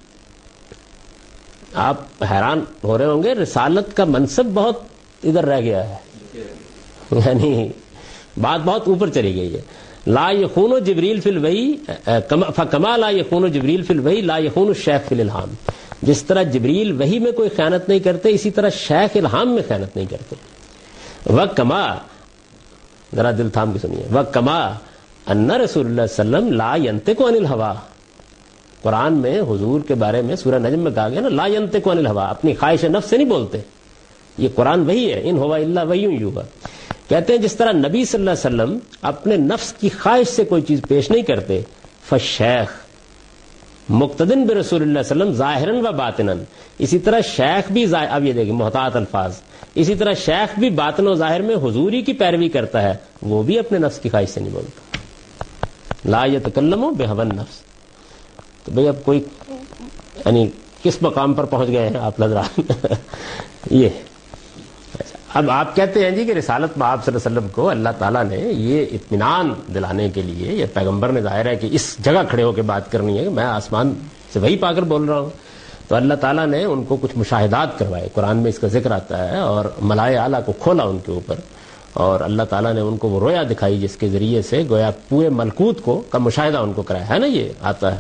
آپ حیران ہو رہے ہوں گے، رسالت کا منصب بہت ادھر رہ گیا ہے، یعنی بات بہت اوپر چلی گئی ہے. لا یخون جبریل فی الوحی فکما لا یخون جبریل فی الوحی لا یخون الشیخ فی الالہام، جس طرح جبریل وحی میں کوئی خیانت نہیں کرتے اسی طرح شیخ الہام میں خیانت نہیں کرتے. وکما، ذرا دل تھام کے سنیے، وکما ان رسول اللہ صلی اللہ علیہ وسلم لا ینطق عن الہوا، قرآن میں حضور کے بارے میں سورہ نجم میں کہا گیا نا لا ینطق عن الہوا، اپنی خواہش نفس سے نہیں بولتے. یہ قرآن وہی ہے، ان ہوا الا وحی یوحی. کہتے ہیں جس طرح نبی صلی اللہ علیہ وسلم اپنے نفس کی خواہش سے کوئی چیز پیش نہیں کرتے، فالشیخ مقتدن برسول اللہ صلی اللہ علیہ وسلم ظاہراً و باطناً، اسی طرح شیخ بھی ظاہر، اب یہ دیکھیں محتاط الفاظ، اسی طرح شیخ بھی باطن و ظاہر میں حضوری کی پیروی کرتا ہے، وہ بھی اپنے نفس کی خواہش سے نہیں بولتا. لا یتکلم بہوی النفس. تو بھئی اب کوئی یعنی کس مقام پر پہنچ گئے ہیں آپ حضرات؟ یہ اب آپ کہتے ہیں جی کہ رسالت میں آپ صلی اللہ علیہ وسلم کو اللہ تعالیٰ نے یہ اطمینان دلانے کے لیے، یہ پیغمبر نے ظاہر ہے کہ اس جگہ کھڑے ہو کے بات کرنی ہے کہ میں آسمان سے وہی پا کر بول رہا ہوں، تو اللہ تعالیٰ نے ان کو کچھ مشاہدات کروائے، قرآن میں اس کا ذکر آتا ہے، اور ملائے اعلیٰ کو کھولا ان کے اوپر، اور اللہ تعالیٰ نے ان کو وہ رویا دکھائی جس کے ذریعے سے گویا پورے ملکوت کو کا مشاہدہ ان کو کرایا ہے نا، یہ آتا ہے.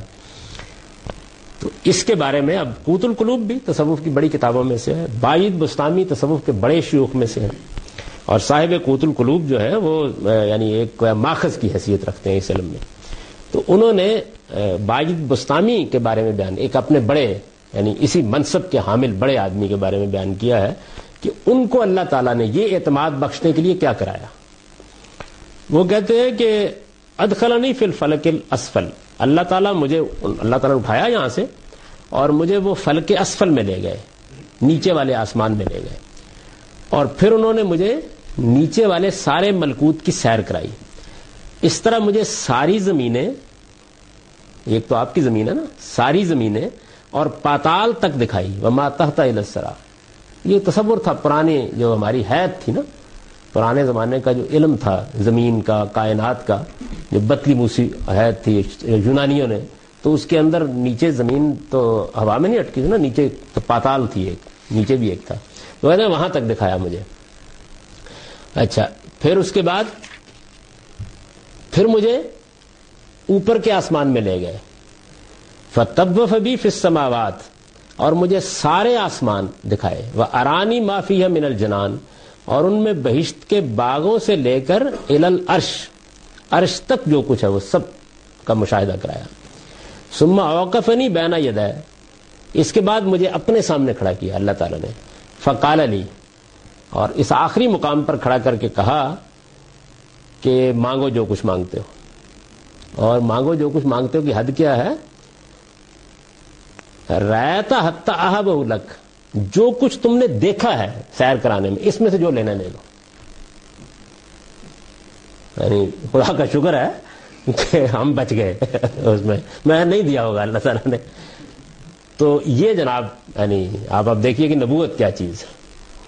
تو اس کے بارے میں اب قوت القلوب بھی تصوف کی بڑی کتابوں میں سے ہے، باید بستامی تصوف کے بڑے شیوخ میں سے ہیں، اور صاحب قوت القلوب جو ہے وہ یعنی ایک ماخذ کی حیثیت رکھتے ہیں اس علم میں. تو انہوں نے باید بستامی کے بارے میں بیان، ایک اپنے بڑے یعنی اسی منصب کے حامل بڑے آدمی کے بارے میں بیان کیا ہے کہ ان کو اللہ تعالیٰ نے یہ اعتماد بخشنے کے لیے کیا کرایا. وہ کہتے ہیں کہ ادخلنی فی الفلک الاسفل، اللہ تعالیٰ مجھے اللہ تعالیٰ نے اٹھایا یہاں سے اور مجھے وہ فلک اسفل میں لے گئے. نیچے والے آسمان میں لے گئے اور پھر انہوں نے مجھے نیچے والے سارے ملکوت کی سیر کرائی. اس طرح مجھے ساری زمینیں، ایک تو آپ کی زمین ہے نا، ساری زمینیں اور پاتال تک دکھائی. وما تحت الی الثری، یہ تصور تھا پرانے جو ہماری حیات تھی نا، پرانے زمانے کا جو علم تھا زمین کا، کائنات کا، جو بتلی موسی حیات تھی یونانیوں نے، تو اس کے اندر نیچے زمین تو ہوا میں نہیں اٹکی تھی نا، نیچے تو پاتال تھی، ایک نیچے بھی ایک تھا، تو کہتے ہیں وہاں تک دکھایا مجھے. اچھا، پھر اس کے بعد پھر مجھے اوپر کے آسمان میں لے گئے. فطوف بی فی السماوات، اور مجھے سارے آسمان دکھائے. وارانی ما فیہ من الجنان، اور ان میں بہشت کے باغوں سے لے کر الی العرش، عرش تک جو کچھ ہے وہ سب کا مشاہدہ کرایا. ثم اوقفنی بین یدی، اس کے بعد مجھے اپنے سامنے کھڑا کیا اللہ تعالی نے. فقال لی، اور اس آخری مقام پر کھڑا کر کے کہا کہ مانگو جو کچھ مانگتے ہو. اور مانگو جو کچھ مانگتے ہو کی حد کیا ہے؟ رأیت حتی اہبہ لک، جو کچھ تم نے دیکھا ہے سیر کرانے میں، اس میں سے جو لینا لے لو. یعنی خدا کا شکر ہے کہ ہم بچ گئے اس میں، میں نہیں دیا ہوگا اللہ تعالیٰ نے. تو یہ جناب یعنی آپ اب دیکھیے کہ نبوت کیا چیز ہے.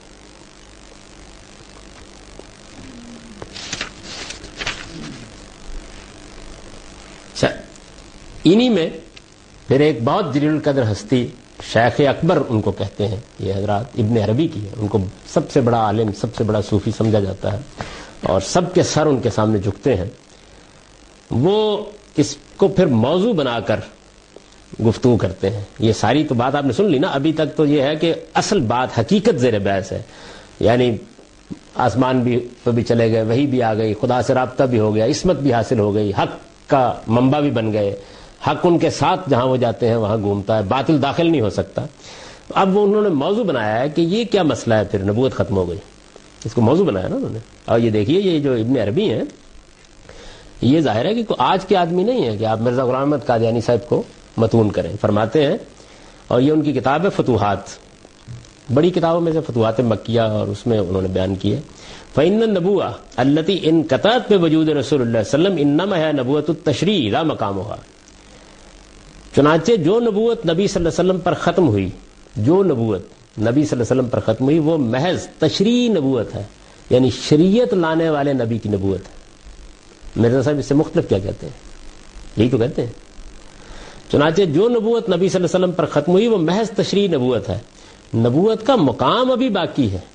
اچھا، انہی میں پھر ایک بہت جلیل القدر ہستی شیخ اکبر ان کو کہتے ہیں، یہ حضرات ابن عربی کی ہے، ان کو سب سے بڑا عالم، سب سے بڑا صوفی سمجھا جاتا ہے اور سب کے سر ان کے سامنے جھکتے ہیں. وہ اس کو پھر موضوع بنا کر گفتگو کرتے ہیں. یہ ساری تو بات آپ نے سن لی نا، ابھی تک تو یہ ہے کہ اصل بات حقیقت زیر بحث ہے. یعنی آسمان بھی پہ بھی چلے گئے، وہی بھی آ گئی، خدا سے رابطہ بھی ہو گیا، عصمت بھی حاصل ہو گئی، حق کا منبع بھی بن گئے، حق ان کے ساتھ جہاں وہ جاتے ہیں وہاں گھومتا ہے، باطل داخل نہیں ہو سکتا. اب وہ انہوں نے موضوع بنایا ہے کہ یہ کیا مسئلہ ہے، پھر نبوت ختم ہو گئی، اس کو موضوع بنایا نا انہوں نے. اور یہ دیکھیے یہ جو ابن عربی ہیں، یہ ظاہر ہے کہ کوئی آج کے آدمی نہیں ہے کہ آپ مرزا غلام احمد قادیانی صاحب کو متون کریں. فرماتے ہیں، اور یہ ان کی کتاب ہے فتوحات، بڑی کتابوں میں سے فتوحات مکیہ، اور اس میں انہوں نے بیان کی ہے فإن النبوة التي انقطعت بوجود رسول اللہ صلی اللہ علیہ وسلم انما ہے نبوت التشریع لا مقامها. چنانچہ جو نبوت نبی صلی اللہ علیہ وسلم پر ختم ہوئی، جو نبوت نبی صلی اللہ علیہ وسلم پر ختم ہوئی وہ محض تشریعی نبوت ہے، یعنی شریعت لانے والے نبی کی نبوت ہے. مرزا صاحب اس سے مختلف کیا کہتے ہیں؟ یہی تو کہتے ہیں. چنانچہ جو نبوت نبی صلی اللہ علیہ وسلم پر ختم ہوئی وہ محض تشریعی نبوت ہے، نبوت کا مقام ابھی باقی ہے،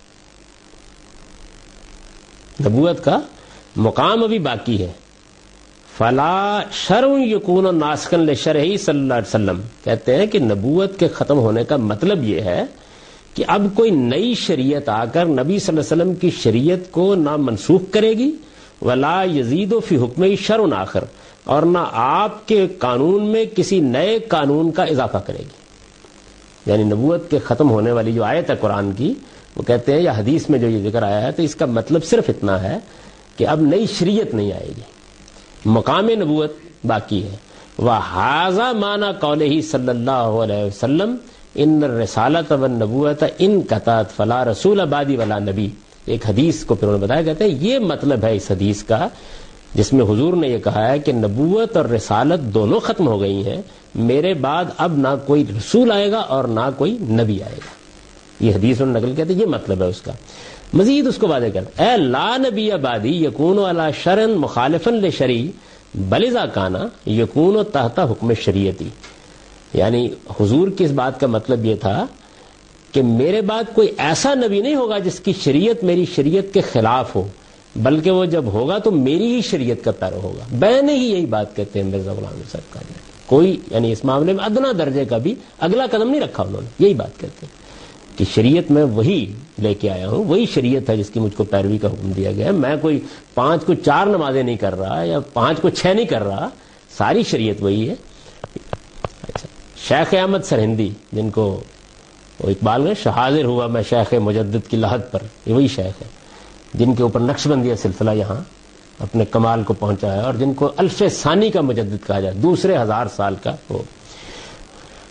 نبوت کا مقام ابھی باقی ہے. فلا شرع یکون ناسخا لشرعہ صلی اللہ علیہ وسلم، کہتے ہیں کہ نبوت کے ختم ہونے کا مطلب یہ ہے کہ اب کوئی نئی شریعت آ کر نبی صلی اللہ علیہ وسلم کی شریعت کو نہ منسوخ کرے گی، ولا یزید فی حکمہ شرع آخر، اور نہ آپ کے قانون میں کسی نئے قانون کا اضافہ کرے گی. یعنی نبوت کے ختم ہونے والی جو آیت ہے قرآن کی، وہ کہتے ہیں یا حدیث میں جو یہ ذکر آیا ہے، تو اس کا مطلب صرف اتنا ہے کہ اب نئی شریعت نہیں آئے گی، مقام نبوت باقی ہے. وَهَذَا مَعْنَى قَوْلِهِ صلی اللہ علیہ وسلم ان الرسالۃ والنبوۃ انقطعت فلا رسول بعدی ولا نبی. ایک حدیث کو پھر انہوں نے بتایا، کہتے ہیں یہ مطلب ہے اس حدیث کا جس میں حضور نے یہ کہا ہے کہ نبوت اور رسالت دونوں ختم ہو گئی ہیں، میرے بعد اب نہ کوئی رسول آئے گا اور نہ کوئی نبی آئے گا. یہ حدیث انہوں نے نقل کہتے ہیں، یہ مطلب ہے اس کا. مزید اس کو واضح کرتا اے لا نبی بعدی یکون علی شرع مخالفا لشریع بل اذا کان یکون تحت حکم شریعتی. یعنی حضور کی اس بات کا مطلب یہ تھا کہ میرے بعد کوئی ایسا نبی نہیں ہوگا جس کی شریعت میری شریعت کے خلاف ہو، بلکہ وہ جب ہوگا تو میری ہی شریعت کا پیرو ہوگا. بین ہی یہی بات کہتے ہیں مرزا غلام احمد صاحب کا، کوئی یعنی اس معاملے میں ادنا درجے کا بھی اگلا قدم نہیں رکھا انہوں نے. یہی بات کہتے ہیں کہ شریعت میں وہی لے کے آیا ہوں، وہی شریعت ہے جس کی مجھ کو پیروی کا حکم دیا گیا ہے. میں کوئی پانچ کو چار نمازیں نہیں کر رہا یا پانچ کو چھ نہیں کر رہا، ساری شریعت وہی ہے. اچھا، شیخ احمد سرہندی جن کو وہ اقبال میں حاضر ہوا میں شیخ مجدد کی لحد پر، یہ وہی شیخ ہے جن کے اوپر نقش بندیہ سلسلہ یہاں اپنے کمال کو پہنچا ہے، اور جن کو الف ثانی کا مجدد کہا جائے، دوسرے ہزار سال کا. وہ فرماتے ہیں کہ میں نے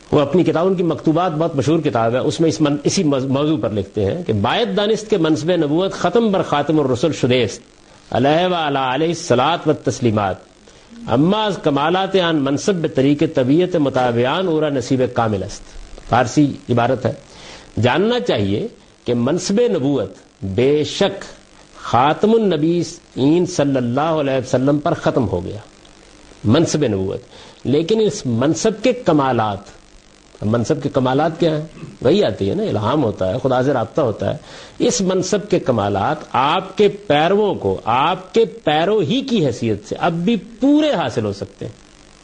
وہ اپنی کتاب، ان کی مکتوبات بہت مشہور کتاب ہے، اس میں اس من اسی موضوع پر لکھتے ہیں کہ باید دانست کے منصب نبوت ختم بر خاتم الرسل شدیست علیہ و علی علیہ الصلاۃ و تسلیمات اما از کمالات آن منصب طریق طبیعت مطابعان اورا نصیب کامل است. فارسی عبارت ہے. جاننا چاہیے کہ منصب نبوت بے شک خاتم النبیین صلی اللہ علیہ وسلم پر ختم ہو گیا، منصب نبوت، لیکن اس منصب کے کمالات، منصب کے کمالات کیا ہیں؟ وہی آتی ہے نا، الہام ہوتا ہے، خدا سے رابطہ ہوتا ہے. اس منصب کے کمالات آپ کے پیرووں کو آپ کے پیرو ہی کی حیثیت سے اب بھی پورے حاصل ہو سکتے ہیں،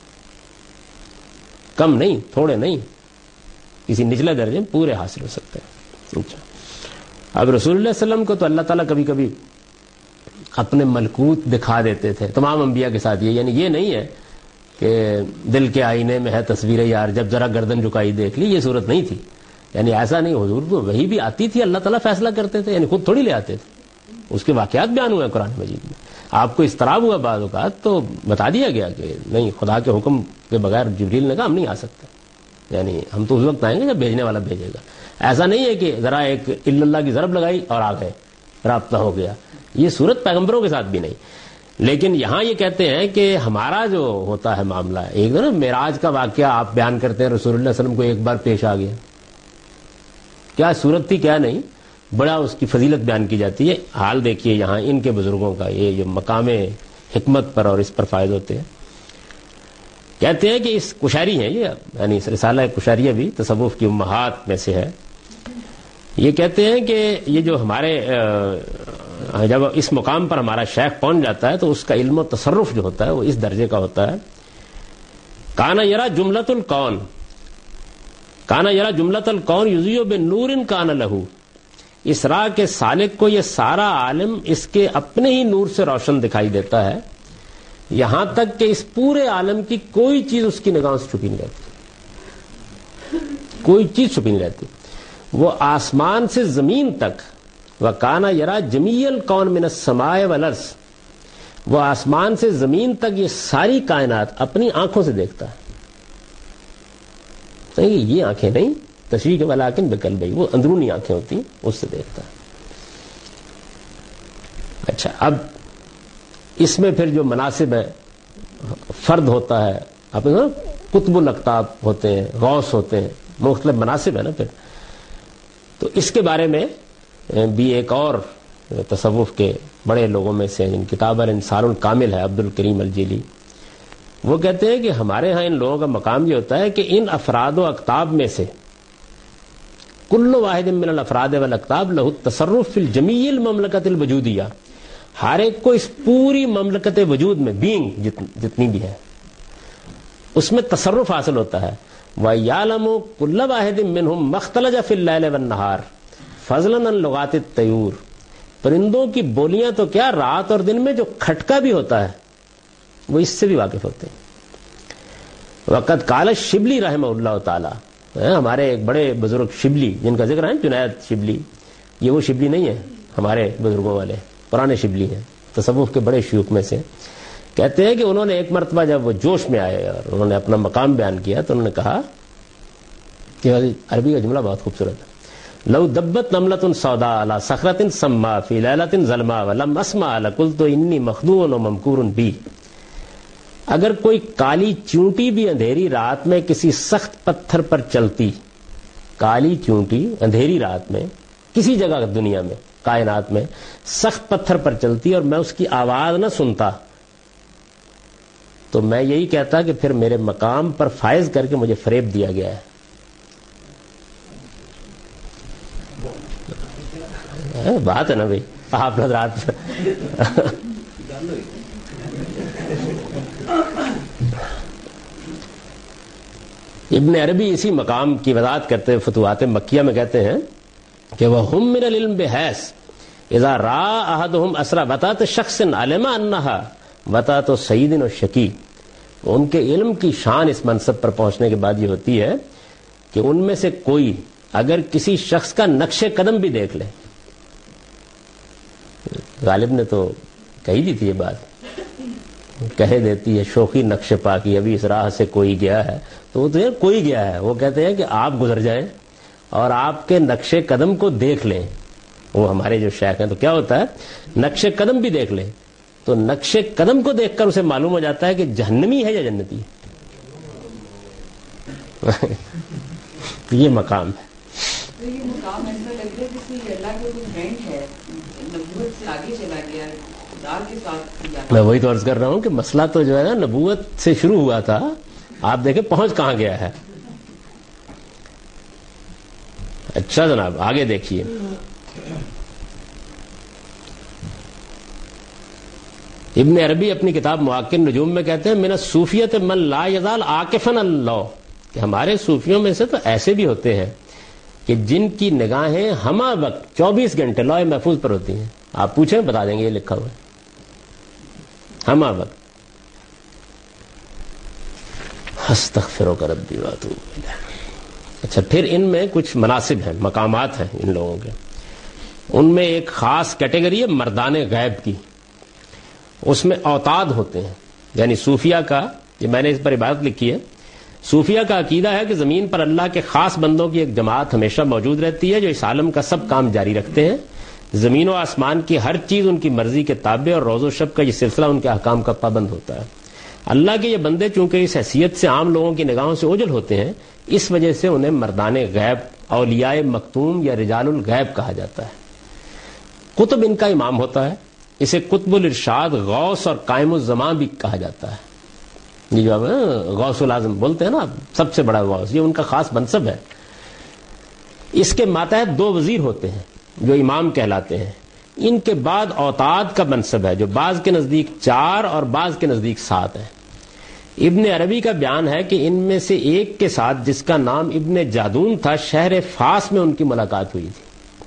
کم نہیں، تھوڑے نہیں، کسی نچلے درجے میں پورے حاصل ہو سکتے ہیں. اچھا، اب رسول اللہ صلی اللہ علیہ وسلم کو تو اللہ تعالیٰ کبھی کبھی اپنے ملکوت دکھا دیتے تھے تمام انبیاء کے ساتھ. یہ یعنی یہ نہیں ہے کہ دل کے آئینے میں ہے تصویر یار، جب ذرا گردن جھکائی دیکھ لی، یہ صورت نہیں تھی. یعنی ایسا نہیں، حضور کو وہی بھی آتی تھی، اللہ تعالیٰ فیصلہ کرتے تھے، یعنی خود تھوڑی لے آتے تھے. اس کے واقعات بیان ہوئے قرآن مجید میں. آپ کو اضطراب ہوا بعض اوقات تو بتا دیا گیا کہ نہیں، خدا کے حکم کے بغیر جبریل نے کہا ہم نہیں آ سکتے، یعنی ہم تو اس وقت آئیں گے جب بھیجنے والا بھیجے گا. ایسا نہیں ہے کہ ذرا ایک الا اللہ کی ضرب لگائی اور آ گئے، رابطہ ہو گیا. یہ صورت پیغمبروں کے ساتھ بھی نہیں. لیکن یہاں یہ کہتے ہیں کہ ہمارا جو ہوتا ہے معاملہ، ایک نا معراج کا واقعہ آپ بیان کرتے ہیں، رسول اللہ صلی اللہ علیہ وسلم کو ایک بار پیش آ گیا، کیا صورت تھی کیا نہیں، بڑا اس کی فضیلت بیان کی جاتی ہے. حال دیکھیے یہاں ان کے بزرگوں کا، یہ جو مقام حکمت پر اور اس پر فائد ہوتے ہیں. کہتے ہیں کہ اس کشاری ہیں یہ، یعنی رسالہ کشاریہ بھی تصوف کی امہات میں سے ہے. یہ کہتے ہیں کہ یہ جو ہمارے جب اس مقام پر ہمارا شیخ پہنچ جاتا ہے تو اس کا علم و تصرف جو ہوتا ہے وہ اس درجے کا ہوتا ہے. کانا یرا جملۃ الکون کانا یرا جملۃ الکون یضیء بنور کان لہو. اس راہ کے سالک کو یہ سارا عالم اس کے اپنے ہی نور سے روشن دکھائی دیتا ہے، یہاں تک کہ اس پورے عالم کی کوئی چیز اس کی نگاہوں سے چھپی نہیں رہتی، کوئی چیز چھپی نہیں رہتی. وہ آسمان سے زمین تک، وَكَانَ يَرَى جَمِيعَ الْكَوْنِ مِنَ السَّمَاءِ وَالْأَرْضِ، وہ آسمان سے زمین تک یہ ساری کائنات اپنی آنکھوں سے دیکھتا ہے. یہ آنکھیں نہیں، تشریح کے ولیکن بقلبی، وہ اندرونی آنکھیں ہوتی ہیں، اس سے دیکھتا ہے. اچھا، اب اس میں پھر جو مناسب ہے، فرد ہوتا ہے، آپ نے قطب الاقطاب ہوتے ہیں، غوث ہوتے ہیں، مختلف مناسب ہے نا. پھر تو اس کے بارے میں بھی ایک اور تصوف کے بڑے لوگوں میں سے جن کتاب الانسان الکامل ہے، عبد الکریم الجیلی، وہ کہتے ہیں کہ ہمارے ہاں ان لوگوں کا مقام یہ ہوتا ہے کہ ان افراد و اقطاب میں سے کل واحد من الافراد والاقطاب لہ التصرف فی الجمیع المملکۃ الوجودیہ، ہر ایک کو اس پوری مملکت وجود میں، بینگ جتنی بھی ہے، اس میں تصرف حاصل ہوتا ہے. وَيَعْلَمُ كُلَّ وَاحِدٍ مِّنْهُمْ مَخْتَلَجَ فِي اللَّيْلِ وَالنَّهَارِ فَضْلًا عَن لُغَاتِ الطَّيُورِ. پرندوں کی بولیاں تو کیا، رات اور دن میں جو کھٹکا بھی ہوتا ہے وہ اس سے بھی واقف ہوتے ہیں. وقت قال شبلی رحمہ اللہ تعالی، ہمارے ایک بڑے بزرگ شبلی جن کا ذکر ہے جنید شبلی، یہ وہ شبلی نہیں ہے ہمارے بزرگوں والے، پرانے شبلی ہیں، تصوف کے بڑے شیوخ میں سے. کہتے ہیں کہ انہوں نے ایک مرتبہ جب وہ جوش میں آئے اور انہوں نے اپنا مقام بیان کیا تو انہوں نے کہا کہ عربی کا جملہ بہت خوبصورت ہے، لو دبت نملۃ سودا علی صخرۃ سما فی لیلۃ ظلماء ولم اسمع لقلت انی مخدوع و ممکور بی. اگر کوئی کالی چونٹی بھی اندھیری رات میں کسی سخت پتھر پر چلتی، کالی چونٹی اندھیری رات میں کسی جگہ دنیا میں، کائنات میں سخت پتھر پر چلتی اور میں اس کی آواز نہ سنتا، تو میں یہی کہتا کہ پھر میرے مقام پر فائز کر کے مجھے فریب دیا گیا ہے. بات ہے نا بھائی، آپ حضرات. ابن عربی اسی مقام کی وضاحت کرتے ہوئے فتوحات مکیہ میں کہتے ہیں کہ وہ ہم من العلم بحیث اذا را احدهم اسرا وطات شخص علم انہا وطات سعید و شقی. ان کے علم کی شان اس منصب پر پہنچنے کے بعد یہ ہوتی ہے کہ ان میں سے کوئی اگر کسی شخص کا نقش قدم بھی دیکھ لے، غالب نے تو کہی دی تھی یہ بات کہہ دیتی ہے شوخی نقش پا کی ابھی اس راہ سے کوئی گیا ہے، تو وہ تو یار کوئی گیا ہے، وہ کہتے ہیں کہ آپ گزر جائیں اور آپ کے نقش قدم کو دیکھ لیں. وہ ہمارے جو شیخ ہیں تو کیا ہوتا ہے نقش قدم بھی دیکھ لیں، تو نقش قدم کو دیکھ کر اسے معلوم ہو جاتا ہے کہ جہنمی ہے یا جنتی. یہ مقام ہے. تو یہ مقام ایسا لگ رہا ہے جیسے اللہ کا کوئی فرینڈ ہے، نبوت سے آگے چلا گیا، خدا کے ساتھ. میں وہی تو عرض کر رہا ہوں کہ مسئلہ تو جو ہے نا نبوت سے شروع ہوا تھا، آپ دیکھیں پہنچ کہاں گیا ہے. اچھا جناب آگے دیکھیے. ابن عربی اپنی کتاب مواقع النجوم میں کہتے ہیں من الصوفیت من لا یزال عاکفا اللہ، کہ ہمارے صوفیوں میں سے تو ایسے بھی ہوتے ہیں کہ جن کی نگاہیں ہمہ وقت چوبیس گھنٹے لوح محفوظ پر ہوتی ہیں. آپ پوچھیں بتا دیں گے، یہ لکھا ہوا ہے ہمہ وقت. استغفرک ربی واتوب الیہ. اچھا پھر ان میں کچھ مناصب ہیں، مقامات ہیں ان لوگوں کے. ان میں ایک خاص کیٹیگری ہے مردان غیب کی، اس میں اوتاد ہوتے ہیں. یعنی صوفیہ کا، یہ میں نے اس پر عبارت لکھی ہے، صوفیہ کا عقیدہ ہے کہ زمین پر اللہ کے خاص بندوں کی ایک جماعت ہمیشہ موجود رہتی ہے جو اس عالم کا سب کام جاری رکھتے ہیں. زمین و آسمان کی ہر چیز ان کی مرضی کے تابع اور روز و شب کا یہ سلسلہ ان کے احکام کا پابند ہوتا ہے. اللہ کے یہ بندے چونکہ اس حیثیت سے عام لوگوں کی نگاہوں سے اوجھل ہوتے ہیں، اس وجہ سے انہیں مردان غیب، اولیاء مکتوم یا رجال الغیب کہا جاتا ہے. قطب ان کا امام ہوتا ہے، اسے قطب الارشاد، غوث اور قائم الزمان بھی کہا جاتا ہے. یہ جو غوث العظم بولتے ہیں نا سب سے بڑا غوث، یہ ان کا خاص منصب ہے. اس کے ماتحت دو وزیر ہوتے ہیں جو امام کہلاتے ہیں. ان کے بعد اوتاد کا منصب ہے جو بعض کے نزدیک چار اور بعض کے نزدیک سات ہے. ابن عربی کا بیان ہے کہ ان میں سے ایک کے ساتھ جس کا نام ابن جادون تھا، شہر فاس میں ان کی ملاقات ہوئی تھی.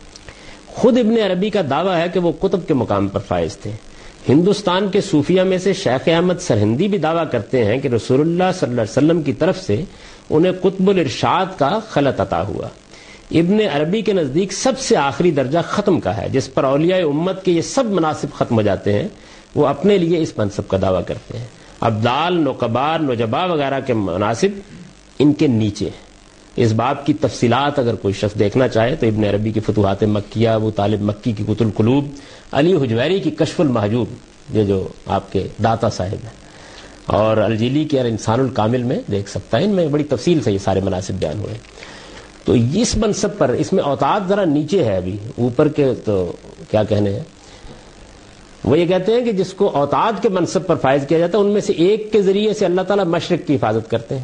خود ابن عربی کا دعویٰ ہے کہ وہ قطب کے مقام پر فائز تھے. ہندوستان کے صوفیہ میں سے شیخ احمد سرہندی بھی دعویٰ کرتے ہیں کہ رسول اللہ صلی اللہ علیہ وسلم کی طرف سے انہیں قطب الارشاد کا خلعت عطا ہوا. ابن عربی کے نزدیک سب سے آخری درجہ ختم کا ہے، جس پر اولیاء امت کے یہ سب مناصب ختم ہو جاتے ہیں. وہ اپنے لیے اس منصب کا دعویٰ کرتے ہیں. ابدال، نقبار، نجبا وغیرہ کے مناصب ان کے نیچے ہیں. اس باب کی تفصیلات اگر کوئی شخص دیکھنا چاہے تو ابن عربی کی فتوحات مکیہ، ابو طالب مکی کی قوت القلوب، علی حجویری کی کشف المحجوب، یہ جو آپ کے داتا صاحب ہیں، اور الجیلی کے الانسان الکامل میں دیکھ سکتا ہے. ان میں بڑی تفصیل سے یہ سارے مناصب بیان ہوئے. تو اس منصب پر، اس میں اوتاد ذرا نیچے ہے، ابھی اوپر کے تو کیا کہنے ہیں. وہ یہ کہتے ہیں کہ جس کو اوتاد کے منصب پر فائز کیا جاتا ہے، ان میں سے ایک کے ذریعے سے اللہ تعالیٰ مشرق کی حفاظت کرتے ہیں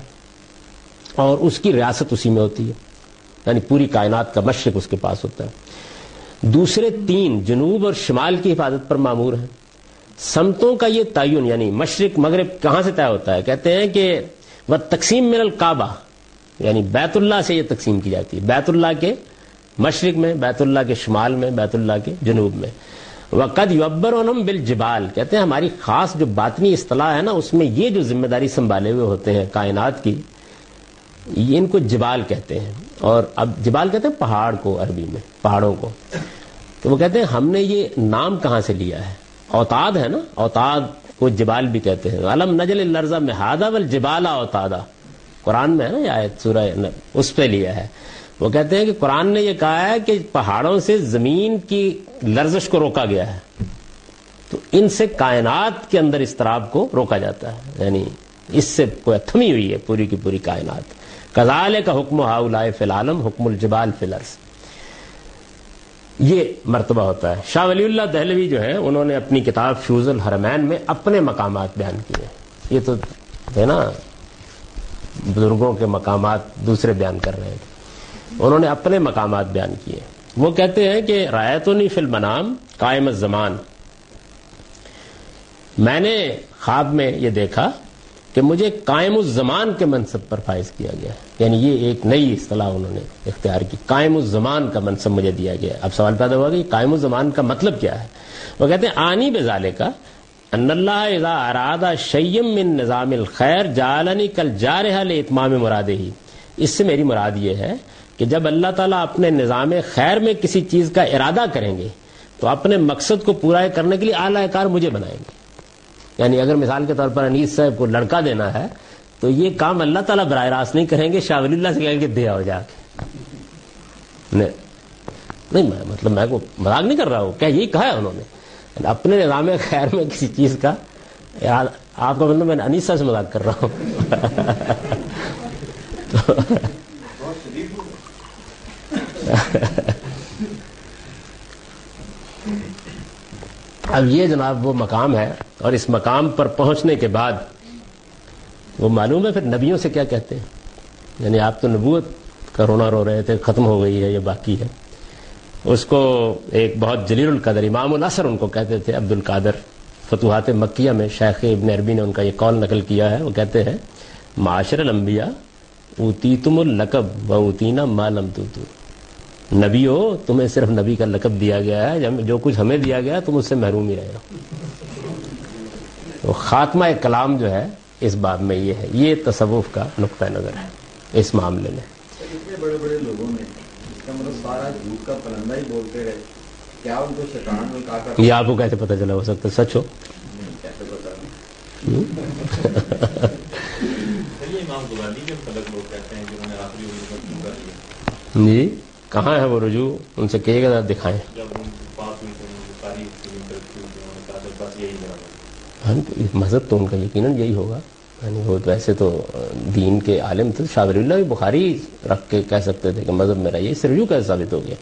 اور اس کی ریاست اسی میں ہوتی ہے، یعنی پوری کائنات کا مشرق اس کے پاس ہوتا ہے. دوسرے تین جنوب اور شمال کی حفاظت پر مامور ہیں. سمتوں کا یہ تعین، یعنی مشرق مغرب کہاں سے طے ہوتا ہے، کہتے ہیں کہ وہ تقسیم من الکعبہ، یعنی بیت اللہ سے یہ تقسیم کی جاتی ہے، بیت اللہ کے مشرق میں، بیت اللہ کے شمال میں، بیت اللہ کے جنوب میں. وقد یعبرونہم بالجبال، کہتے ہیں ہماری خاص جو باطنی اصطلاح ہے نا، اس میں یہ جو ذمہ داری سنبھالے ہوئے ہوتے ہیں کائنات کی، یہ ان کو جبال کہتے ہیں. اور اب جبال کہتے ہیں پہاڑ کو، عربی میں پہاڑوں کو. تو وہ کہتے ہیں ہم نے یہ نام کہاں سے لیا ہے. اوتاد ہے نا، اوتاد کو جبال بھی کہتے ہیں. علم نجل الارض مہادا والجبال اوتادا، قرآن میں ہے نا یہ آیت، سورہ، اس پہ لیا ہے. وہ کہتے ہیں کہ قرآن نے یہ کہا ہے کہ پہاڑوں سے زمین کی لرزش کو روکا گیا ہے، تو ان سے کائنات کے اندر اضطراب کو روکا جاتا ہے، یعنی اس سے کوئی تھمی ہوئی ہے پوری کی پوری کائنات. کذالک حکم ہؤلاء فی العالم حکم الجبال فی الارض، یہ مرتبہ ہوتا ہے. شاہ ولی اللہ دہلوی جو ہے، انہوں نے اپنی کتاب فیوز الحرمین میں اپنے مقامات بیان کیے. یہ تو ہے نا بزرگوں کے مقامات دوسرے بیان کر رہے ہیں، انہوں نے اپنے مقامات بیان کیے. وہ کہتے ہیں کہ رأیتنی فی المنام قائم الزمان، میں نے خواب میں یہ دیکھا کہ مجھے قائم الزمان کے منصب پر فائز کیا گیا. یعنی یہ ایک نئی اصطلاح انہوں نے اختیار کی، قائم الزمان کا منصب مجھے دیا گیا. اب سوال پیدا ہوا کہ قائم الزمان کا مطلب کیا ہے. وہ کہتے ہیں آنی بذالک ان اللہ اذا اراد شیئا من نظام الخیر جعلنی کالجارحہ لاتمام مرادہ. اس سے میری مراد یہ ہے کہ جب اللہ تعالیٰ اپنے نظام خیر میں کسی چیز کا ارادہ کریں گے تو اپنے مقصد کو پورا کرنے کے لیے اعلی کار مجھے بنائیں گے. یعنی اگر مثال کے طور پر انیس صاحب کو لڑکا دینا ہے تو یہ کام اللہ تعالیٰ براہ راست نہیں کریں گے، شاہ ولی اللہ سے کہیں گے دیا ہو جا کے. نہیں میں مطلب میں کو مذاق نہیں کر رہا ہوں، کیا یہی کہا ہے انہوں نے اپنے نظام خیر میں کسی چیز کا. آپ کا مطلب میں انیسا سے مذاق کر رہا ہوں. اب یہ جناب وہ مقام ہے، اور اس مقام پر پہنچنے کے بعد وہ معلوم ہے پھر نبیوں سے کیا کہتے ہیں. یعنی آپ تو نبوت کا رونا رو رہے تھے، ختم ہو گئی ہے یہ باقی ہے. اس کو ایک بہت جلیل القدر امام العصر ان کو کہتے تھے، عبد القادر. فتوحات مکیہ میں شیخ ابن عربی نے ان کا یہ قول نقل کیا ہے. وہ کہتے ہیں معاشر الانبیاء اوتیتم اللقب و اوتینا ما لم توتو. نبی ہو، تمہیں صرف نبی کا لقب دیا گیا ہے، جو کچھ ہمیں دیا گیا تم اس سے محروم ہی رہے ہو. تو خاتمہ کلام جو ہے اس باب میں یہ ہے، یہ تصوف کا نقطہ نظر ہے اس معاملے میں. اتنے بڑے بڑے لوگوں نے اس کا مطلب سارا جھوٹ کا پلندہ ہی بولتے رہے، کیا ان کو شیطان میں کہا کر؟ یہ آپ کو کیسے پتہ چلا؟ ہو سکتا ہے سچ ہو. کیسے پتا؟ امام غزالی کے مطلب لوگ کہتے ہیں کہ انہوں نے آخری وجود کر لیا. جی کہاں ہے وہ رجوع؟ ان سے کہیے گا دکھائیں. جب ان کی بات ہوئی تو انہوں نے ساری انہوں نے کہا بس یہی میرا مذہب تو ان کا یقیناً یہی ہوگا. یعنی وہ ویسے تو دین کے عالم تھے. شاہ ولی اللہ بھی بخاری رکھ کے کہہ سکتے تھے کہ مذہب میرا یہ، اس رجوع کیسے ثابت ہو گیا؟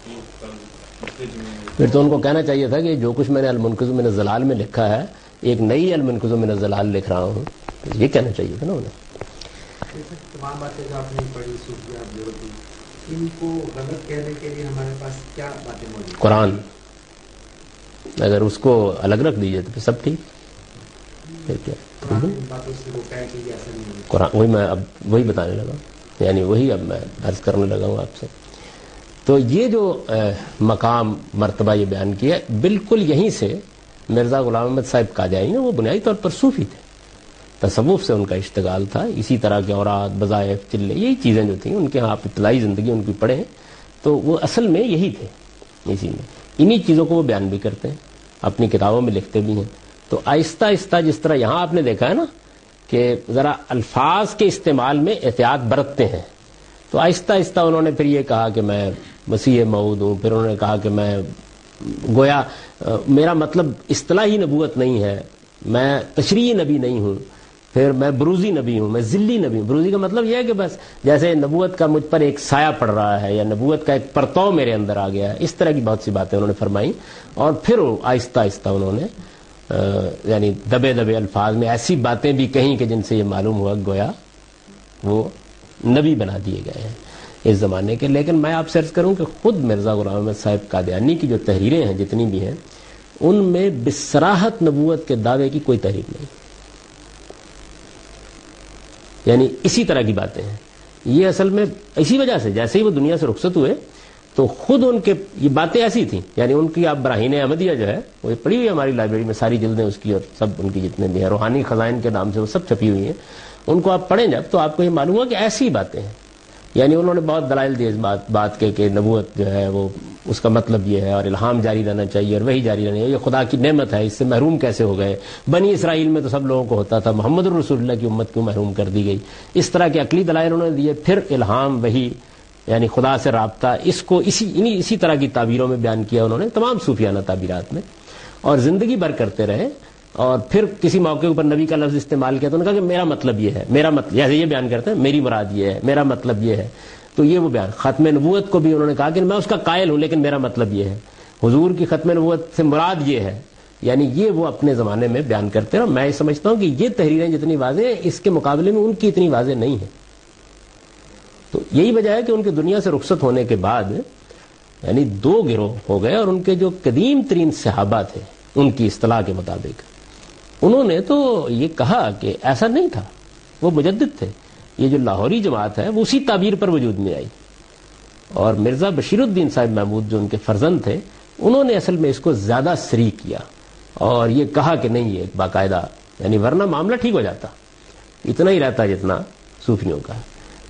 پھر تو ان کو کہنا چاہیے تھا کہ جو کچھ میں نے المنقذ من الضلال میں لکھا ہے ایک نئی المنقذ من الضلال لکھ رہا ہوں، یہ کہنا چاہیے تھا نا انہیں. تمام باتیں جو آپ نے پڑھی صوفیات جو تھی، ان کو غلط کہنے کے لیے ہمارے پاس کیا باتیں موجود؟ قرآن اگر اس کو الگ رکھ دیجیے تو پھر سب ٹھیک. قرآن وہی میں اب وہی بتانے لگا، یعنی وہی اب میں عرض کرنے لگا ہوں آپ سے. تو یہ جو مقام مرتبہ یہ بیان کیا بالکل یہیں سے مرزا غلام احمد صاحب قادیانی، وہ بنیادی طور پر صوفی تھے، تصوف سے ان کا اشتغال تھا. اسی طرح کے اوراد، وظائف، چلے، یہی چیزیں جو تھیں ان کے ہاں آپ ابتدائی زندگی ان کی پڑھیں تو وہ اصل میں یہی تھے. اسی میں انہی چیزوں کو وہ بیان بھی کرتے ہیں، اپنی کتابوں میں لکھتے بھی ہیں. تو آہستہ آہستہ جس طرح یہاں آپ نے دیکھا ہے نا کہ ذرا الفاظ کے استعمال میں احتیاط برتتے ہیں، تو آہستہ آہستہ انہوں نے پھر یہ کہا کہ میں مسیح موعود ہوں. پھر انہوں نے کہا کہ میں گویا میرا مطلب اصطلاحی نبوت نہیں ہے، میں تشریعی نبی نہیں ہوں. پھر میں بروزی نبی ہوں، میں ذلی نبی ہوں. بروزی کا مطلب یہ ہے کہ بس جیسے نبوت کا مجھ پر ایک سایہ پڑ رہا ہے یا نبوت کا ایک پرتو میرے اندر آ گیا ہے. اس طرح کی بہت سی باتیں انہوں نے فرمائی. اور پھر آہستہ آہستہ انہوں نے یعنی دبے دبے الفاظ میں ایسی باتیں بھی کہیں کہ جن سے یہ معلوم ہوا گویا وہ نبی بنا دیے گئے ہیں اس زمانے کے. لیکن میں آپ سے عرض کروں کہ خود مرزا غلام احمد صاحب قادیانی کی جو تحریریں ہیں جتنی بھی ہیں ان میں بصراحت نبوت کے دعوے کی کوئی تحریر نہیں. یعنی اسی طرح کی باتیں ہیں. یہ اصل میں اسی وجہ سے جیسے ہی وہ دنیا سے رخصت ہوئے تو خود ان کے یہ باتیں ایسی تھیں. یعنی ان کی آپ براہین احمدیہ جو ہے وہ پڑھی ہوئی ہماری لائبریری میں، ساری جلدیں اس کی اور سب ان کی جتنے بھی ہیں، روحانی خزائن کے نام سے وہ سب چھپی ہوئی ہیں. ان کو آپ پڑھیں جب تو آپ کو یہ معلوم ہوا کہ ایسی باتیں ہیں. یعنی انہوں نے بہت دلائل دیے اس بات بات کے کہ نبوت جو ہے وہ اس کا مطلب یہ ہے اور الہام جاری رہنا چاہیے اور وہی جاری رہنا چاہیے، یہ خدا کی نعمت ہے، اس سے محروم کیسے ہو گئے؟ بنی اسرائیل میں تو سب لوگوں کو ہوتا تھا، محمد الرسول اللہ کی امت کیوں محروم کر دی گئی؟ اس طرح کے عقلی دلائل انہوں نے دیے. پھر الہام، وہی، یعنی خدا سے رابطہ، اس کو اسی انہی اسی طرح کی تعبیروں میں بیان کیا انہوں نے، تمام صوفیانہ تعبیرات میں، اور زندگی بھر کرتے رہے. اور پھر کسی موقع پر نبی کا لفظ استعمال کیا تو انہوں نے کہا کہ میرا مطلب یہ ہے، میرا مطلب جیسے یہ بیان کرتے ہیں میری مراد یہ ہے، میرا مطلب یہ ہے. تو یہ وہ بیان ختم نبوت کو بھی انہوں نے کہا کہ میں اس کا قائل ہوں لیکن میرا مطلب یہ ہے، حضور کی ختم نبوت سے مراد یہ ہے. یعنی یہ وہ اپنے زمانے میں بیان کرتے ہیں. اور میں سمجھتا ہوں کہ یہ تحریریں جتنی واضح ہیں اس کے مقابلے میں ان کی اتنی واضح نہیں ہیں. تو یہی وجہ ہے کہ ان کے دنیا سے رخصت ہونے کے بعد یعنی دو گروہ ہو گئے. اور ان کے جو قدیم ترین صحابہ تھے ان کی اصطلاح کے مطابق انہوں نے تو یہ کہا کہ ایسا نہیں تھا، وہ مجدد تھے. یہ جو لاہوری جماعت ہے وہ اسی تعبیر پر وجود میں آئی. اور مرزا بشیر الدین صاحب محمود جو ان کے فرزند تھے انہوں نے اصل میں اس کو زیادہ سری کیا اور یہ کہا کہ نہیں یہ باقاعدہ، یعنی ورنہ معاملہ ٹھیک ہو جاتا، اتنا ہی رہتا جتنا صوفیوں کا.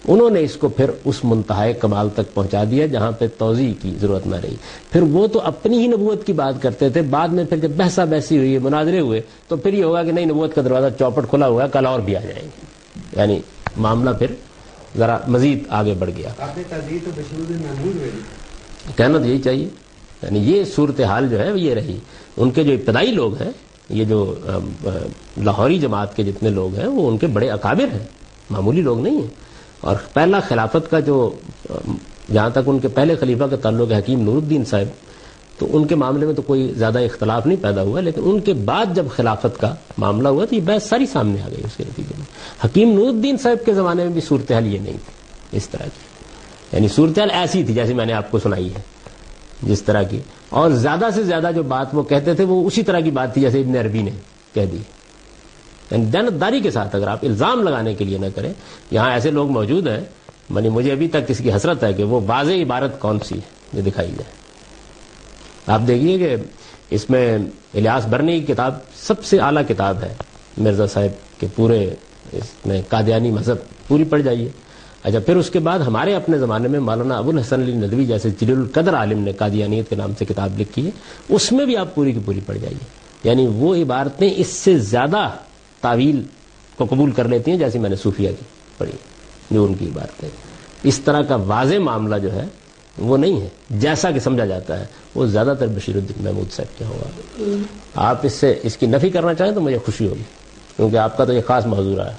انہوں نے اس کو پھر اس منتہائے کمال تک پہنچا دیا جہاں پہ توضیح کی ضرورت نہ رہی. پھر وہ تو اپنی ہی نبوت کی بات کرتے تھے, بعد میں پھر جب بحثہ بحثی ہوئی, مناظرے ہوئے, تو پھر یہ ہوگا کہ نہیں, نبوت کا دروازہ چوپٹ کھلا ہوا ہے, کل اور بھی آ جائیں گے. یعنی معاملہ پھر ذرا مزید آگے بڑھ گیا. آپ نے تردید تو بشیر الدین محمود ہوئی, کہنا تو یہی چاہیے. یعنی یہ صورتحال جو ہے یہ رہی. ان کے جو ابتدائی لوگ ہیں, یہ جو لاہوری جماعت کے جتنے لوگ ہیں, وہ ان کے بڑے اکابر ہیں, معمولی لوگ نہیں ہیں. اور پہلا خلافت کا جو, جہاں تک ان کے پہلے خلیفہ کا تعلق ہے حکیم نور الدین صاحب, تو ان کے معاملے میں تو کوئی زیادہ اختلاف نہیں پیدا ہوا, لیکن ان کے بعد جب خلافت کا معاملہ ہوا تو یہ بحث ساری سامنے آ گئی اس کے نتیجے میں. حکیم نور الدین صاحب کے زمانے میں بھی صورتحال یہ نہیں تھی اس طرح کی. یعنی صورتحال ایسی تھی جیسے میں نے آپ کو سنائی ہے جس طرح کی, اور زیادہ سے زیادہ جو بات وہ کہتے تھے وہ اسی طرح کی بات تھی جیسے ابن عربی نے کہہ دی. یعنی دیانتداری کے ساتھ, اگر آپ الزام لگانے کے لیے نہ کریں. یہاں ایسے لوگ موجود ہیں, یعنی مجھے ابھی تک اس کی حسرت ہے کہ وہ واضح عبارت کون سی ہے جو دکھائی جائے. آپ دیکھیے کہ اس میں الیاس برنی کی کتاب سب سے اعلیٰ کتاب ہے مرزا صاحب کے پورے, اس میں قادیانی مذہب پوری پڑھ جائیے. اچھا, پھر اس کے بعد ہمارے اپنے زمانے میں مولانا ابو الحسن علی ندوی جیسے جلیل القدر عالم نے قادیانیت کے نام سے کتاب لکھی ہے, اس میں بھی آپ پوری کی پوری پڑھ جائیے. یعنی وہ عبارتیں اس سے زیادہ تعویل کو قبول کر لیتی ہیں جیسے میں نے صوفیہ کی پڑھی, جو ان کی عبارتیں. اس طرح کا واضح معاملہ جو ہے وہ نہیں ہے جیسا کہ سمجھا جاتا ہے, وہ زیادہ تر بشیر الدین محمود صاحب کیا ہوگا. آپ اس سے اس کی نفی کرنا چاہیں تو مجھے خوشی ہوگی, کیونکہ آپ کا تو یہ خاص موضوع رہا ہے.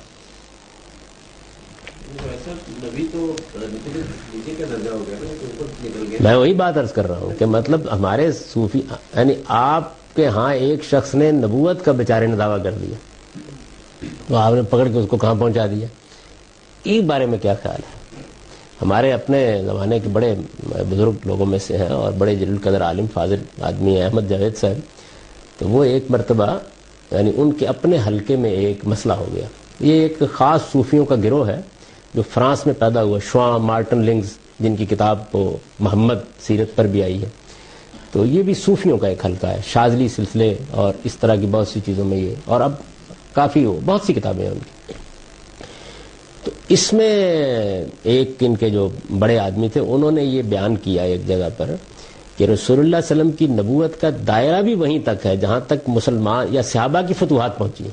میں وہی بات عرض کر رہا ہوں کہ مطلب ہمارے صوفی, یعنی آپ کے ہاں ایک شخص نے نبوت کا بیچارے نے دعویٰ کر دیا, تو آپ نے پکڑ کے اس کو کہاں پہنچا دیا. اس بارے میں کیا خیال ہے؟ ہمارے اپنے زمانے کے بڑے بزرگ لوگوں میں سے ہیں اور بڑے جلیل القدر عالم فاضل آدمی ہیں احمد جاوید صاحب. تو وہ ایک مرتبہ, یعنی ان کے اپنے حلقے میں ایک مسئلہ ہو گیا. یہ ایک خاص صوفیوں کا گروہ ہے جو فرانس میں پیدا ہوا, شواں مارٹن لنگز, جن کی کتاب وہ محمد سیرت پر بھی آئی ہے. تو یہ بھی صوفیوں کا ایک حلقہ ہے, شاذلی سلسلے اور اس طرح کی بہت سی چیزوں میں یہ, اور اب کافی ہو بہت سی کتابیں ہیں ان کی. تو اس میں ایک ان کے جو بڑے آدمی تھے, انہوں نے یہ بیان کیا ایک جگہ پر کہ رسول اللہ علیہ وسلم کی نبوت کا دائرہ بھی وہیں تک ہے جہاں تک مسلمان یا صحابہ کی فتوحات پہنچی,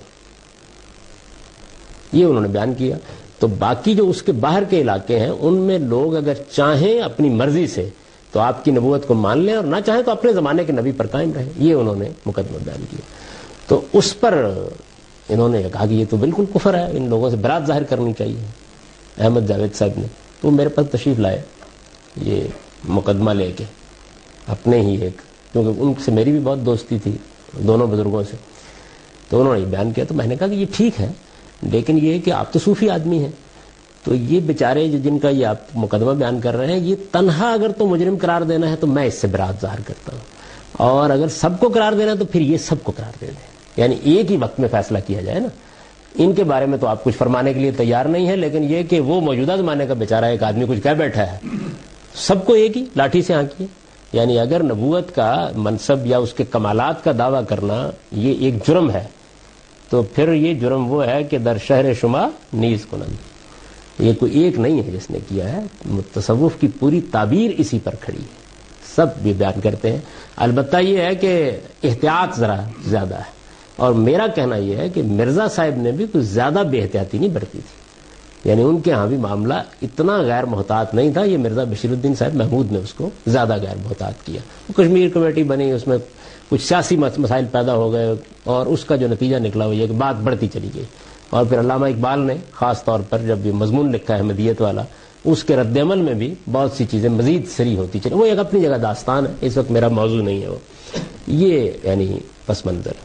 یہ انہوں نے بیان کیا. تو باقی جو اس کے باہر کے علاقے ہیں ان میں لوگ اگر چاہیں اپنی مرضی سے تو آپ کی نبوت کو مان لیں, اور نہ چاہیں تو اپنے زمانے کے نبی پر قائم رہیں. یہ انہوں نے مقدمہ بیان کیا. تو اس پر انہوں نے کہا کہ یہ تو بالکل کفر ہے, ان لوگوں سے برات ظاہر کرنی چاہیے. احمد جاوید صاحب نے تو میرے پاس تشریف لائے یہ مقدمہ لے کے اپنے ہی ایک, کیونکہ ان سے میری بھی بہت دوستی تھی دونوں بزرگوں سے. تو انہوں نے یہ بیان کیا, تو میں نے کہا کہ یہ ٹھیک ہے, لیکن یہ کہ آپ تو صوفی آدمی ہیں, تو یہ بیچارے جن کا یہ آپ مقدمہ بیان کر رہے ہیں, یہ تنہا اگر تو مجرم قرار دینا ہے تو میں اس سے برات ظاہر کرتا ہوں, اور اگر سب کو قرار دینا ہے تو پھر یہ سب کو قرار دے دیں. یعنی ایک ہی وقت میں فیصلہ کیا جائے نا. ان کے بارے میں تو آپ کچھ فرمانے کے لیے تیار نہیں ہے, لیکن یہ کہ وہ موجودہ زمانے کا بیچارہ ایک آدمی کچھ کہہ بیٹھا ہے, سب کو ایک ہی لاٹھی سے ہانکیے. یعنی اگر نبوت کا منصب یا اس کے کمالات کا دعویٰ کرنا یہ ایک جرم ہے, تو پھر یہ جرم وہ ہے کہ در شہر شما نیز کنند. یہ کوئی ایک نہیں ہے جس نے کیا ہے, تصوف کی پوری تعبیر اسی پر کھڑی ہے, سب بھی بیان کرتے ہیں. البتہ یہ ہے کہ احتیاط ذرا زیادہ ہے, اور میرا کہنا یہ ہے کہ مرزا صاحب نے بھی کچھ زیادہ بے احتیاطی نہیں برتی تھی. یعنی ان کے ہاں بھی معاملہ اتنا غیر محتاط نہیں تھا, یہ مرزا بشیر الدین صاحب محمود نے اس کو زیادہ غیر محتاط کیا. کشمیر کمیٹی بنی, اس میں کچھ سیاسی مسائل پیدا ہو گئے, اور اس کا جو نتیجہ نکلا وہ یہ کہ بات بڑھتی چلی گئی. اور پھر علامہ اقبال نے خاص طور پر جب یہ مضمون لکھا ہے احمدیت والا, اس کے رد عمل میں بھی بہت سی چیزیں مزید سری ہوتی چلی. وہ ایک اپنی جگہ داستان ہے, اس وقت میرا موضوع نہیں ہے وہ. یہ یعنی پس منظر.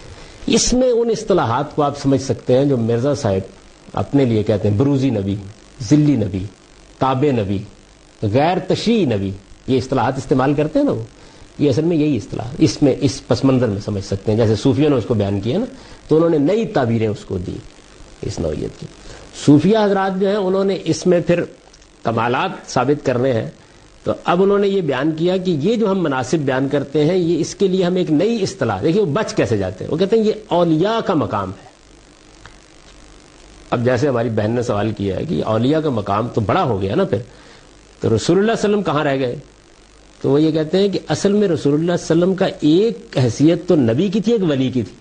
اس میں ان اصطلاحات کو آپ سمجھ سکتے ہیں جو مرزا صاحب اپنے لیے کہتے ہیں, بروزی نبی, ذلی نبی, تابع نبی, غیر تشریعی نبی, یہ اصطلاحات استعمال کرتے ہیں نا وہ, یہ اصل میں یہی اصطلاح اس میں اس پس منظر میں سمجھ سکتے ہیں. جیسے صوفیوں نے اس کو بیان کیا نا, تو انہوں نے نئی تعبیریں اس کو دی اس نوعیت کی. صوفیہ حضرات جو ہیں انہوں نے اس میں پھر کمالات ثابت کرنے ہیں, تو اب انہوں نے یہ بیان کیا کہ یہ جو ہم مناسب بیان کرتے ہیں یہ اس کے لیے ہم ایک نئی اصطلاح, دیکھیے وہ بچ کیسے جاتے ہیں, وہ کہتے ہیں یہ اولیاء کا مقام ہے. اب جیسے ہماری بہن نے سوال کیا ہے کہ اولیاء کا مقام تو بڑا ہو گیا نا، پھر تو رسول اللہ صلی اللہ علیہ وسلم کہاں رہ گئے؟ تو وہ یہ کہتے ہیں کہ اصل میں رسول اللہ صلی اللہ علیہ وسلم کا ایک حیثیت تو نبی کی تھی، ایک ولی کی تھی.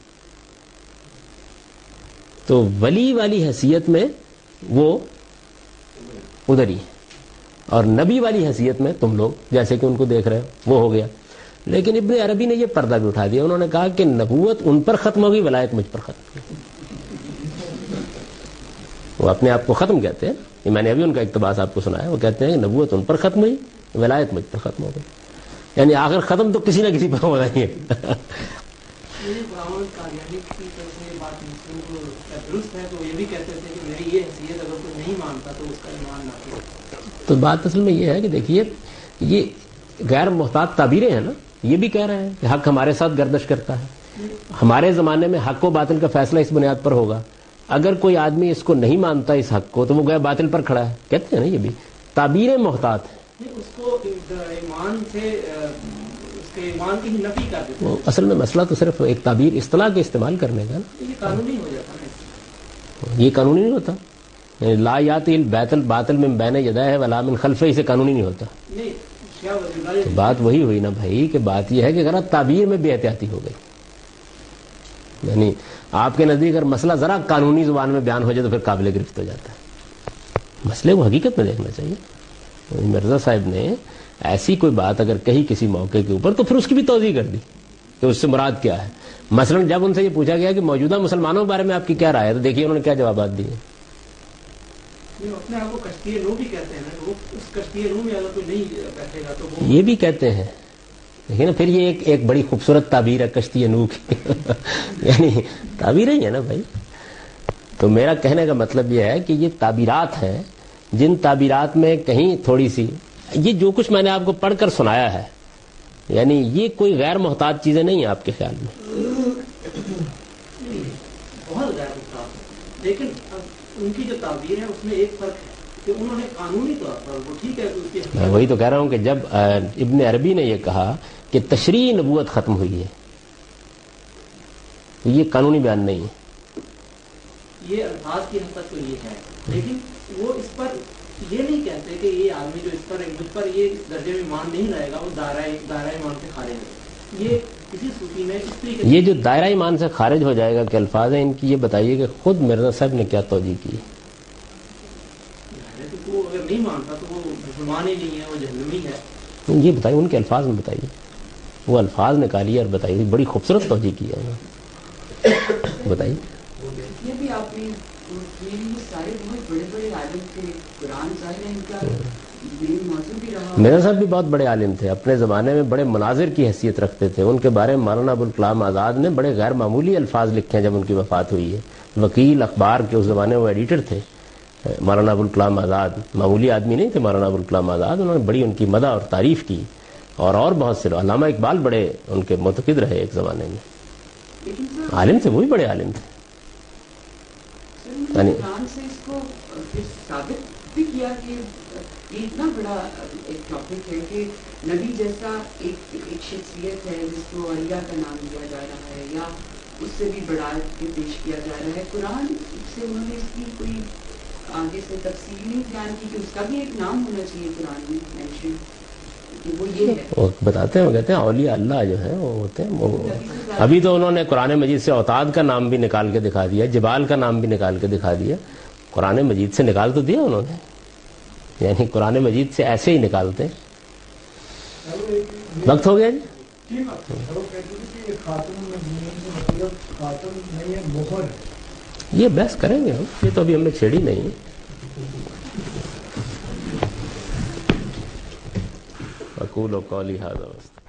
تو ولی والی حیثیت میں وہ ادھر ہی، اور نبی والی حیثیت میں تم لوگ جیسے کہ ان کو دیکھ رہے ہو وہ ہو گیا. لیکن ابن عربی نے یہ پردہ بھی اٹھا دیا، انہوں نے کہا کہ نبوت ان پر ختم ہوگی، ولایت مجھ پر ختم ہوگی. وہ اپنے آپ کو ختم کہتے ہیں، یہ میں نے ابھی ان کا اقتباس آپ کو سنایا. وہ کہتے ہیں کہ نبوت ان پر ختم ہوئی، ولایت مجھ پر ختم ہو گئی. یعنی آخر ختم تو کسی نہ کسی پر ہونا ہی ہے. تو بات اصل میں یہ ہے کہ دیکھیے یہ غیر محتاط تعبیریں ہیں نا، یہ بھی کہہ رہے ہیں کہ حق ہمارے ساتھ گردش کرتا ہے. ہمارے زمانے میں حق و باطل کا فیصلہ اس بنیاد پر ہوگا، اگر کوئی آدمی اس کو نہیں مانتا اس حق کو تو وہ گویا باطل پر کھڑا ہے. کہتے ہیں نا یہ بھی تعبیریں محتاط ہیں. اس کو ایمان سے اس کے ایمان کی نفی کر دیتے ہیں. اصل میں مسئلہ تو صرف ایک تعبیر اصطلاح کے استعمال کرنے کا نا، یہ قانونی ہو جاتا ہے. یہ قانونی نہیں ہوتا. لا یاتی الباطل باطل من بین یدیہ ولا من خلفہ، اسے قانونی نہیں ہوتا. تو بات وہی ہوئی نا بھائی کہ بات یہ ہے کہ غلط تعبیر میں بے احتیاطی ہو گئی. یعنی آپ کے نزدیک اگر مسئلہ ذرا قانونی زبان میں بیان ہو جائے تو پھر قابل گرفت ہو جاتا ہے. مسئلے کو حقیقت میں دیکھنا چاہیے. مرزا صاحب نے ایسی کوئی بات اگر کہی کسی موقع کے اوپر تو پھر اس کی بھی توضیح کر دی کہ اس سے مراد کیا ہے. مثلا جب ان سے یہ پوچھا گیا کہ موجودہ مسلمانوں کے بارے میں آپ کی کیا رائے ہے، تو دیکھیے انہوں نے کیا جوابات دیے. اپنے آپ کو کشتی نو بھی کہتے ہیں، اس کشتی نو میں اگر کوئی نہیں بیٹھے گا تو یہ بھی کہتے ہیں. دیکھیے نا پھر یہ ایک ایک بڑی خوبصورت تعبیر ہے کشتی نو کی. یعنی تعبیر ہی ہے نا بھائی. تو میرا کہنے کا مطلب یہ ہے کہ یہ تعبیرات ہیں جن تعبیرات میں کہیں تھوڑی سی یہ جو کچھ میں نے آپ کو پڑھ کر سنایا ہے، یعنی یہ کوئی غیر محتاط چیزیں نہیں ہیں آپ کے خیال میں. بہت غیر محتاط، لیکن ان کی جو تعبیر ہے اس میں ایک فرق ہے کہ انہوں نے قانونی طور پر وہ ٹھیک ہے. میں وہی تو کہہ رہا ہوں کہ جب ابن عربی نے یہ کہا کہ تشریع نبوت ختم ہوئی ہے تو یہ قانونی بیان نہیں ہے. یہ الفاظ کی حد تک تو یہ ہے، لیکن وہ اس پر یہ نہیں کہتے کہ یہ آدمی جو اس پر مجھ پر یہ درجے میں ایمان نہیں لائے گا وہ دائرہ دائرہ ایمان سے خارج ہے. یہ کسی صوفی میں اس طریقے یہ جو دائرہ ایمان سے خارج ہو جائے گا کہ الفاظ ہیں ان کی، یہ بتائیے کہ خود مرزا صاحب نے کیا توجیہ کی. وہ اگر نہیں مانتا تو وہ مسلمان ہی نہیں ہے، وہ جہنمی ہے. یہ بتائیے ان کے الفاظ میں بتائیے، وہ الفاظ نکالیے اور بتائیے. بڑی خوبصورت توجیہ کی ہے، بتائیے. یہ بھی آپ نے سارے بہت بڑے بڑے عالم تھے، قرآن ظاہر ہے ان کا مین موضوع بھی رہا. مرزا صاحب بھی بہت بڑے عالم تھے، اپنے زمانے میں بڑے مناظر کی حیثیت رکھتے تھے. ان کے بارے میں مولانا ابوالکلام آزاد نے بڑے غیر معمولی الفاظ لکھے ہیں جب ان کی وفات ہوئی ہے. وکیل اخبار کے اس زمانے وہ ایڈیٹر تھے مولانا ابوالکلام آزاد. معمولی آدمی نہیں تھے مولانا ابوالکلام آزاد. انہوں نے بڑی ان کی مدح اور تعریف کی، اور اور بہت سے. علامہ اقبال بڑے ان کے معتقد رہے ایک زمانے میں. عالم تھے، وہ بھی بڑے عالم تھے. قرآن سے اس کو ثابت بھی کیا کہ یہ اتنا بڑا ایک ٹاپک ہے کہ نبی جیسا ایک ایک شخصیت ہے جس کو علیہ کا نام دیا جا رہا ہے یا اس سے بھی بڑھا کے پیش کیا جا رہا ہے. قرآن سے انہوں نے اس کی کوئی آگے سے تفصیل نہیں بیان کی کہ اس کا بھی ایک نام ہونا چاہیے قرآن میں مینشن، وہ یہ ہے. وہ بتاتے ہیں، وہ کہتے ہیں اولیاء اللہ جو ہیں وہ ہوتے ہیں وہ. ابھی تو انہوں نے قرآن مجید سے اوتاد کا نام بھی نکال کے دکھا دیا، جبال کا نام بھی نکال کے دکھا دیا. قرآن مجید سے نکال تو دیا انہوں نے، یعنی قرآن مجید سے ایسے ہی نکالتے ہیں. وقت ہو گیا جی. یہ بحث کریں گے ہم، یہ تو ابھی ہم نے چھیڑی نہیں ہے. اقول قولی ھذا.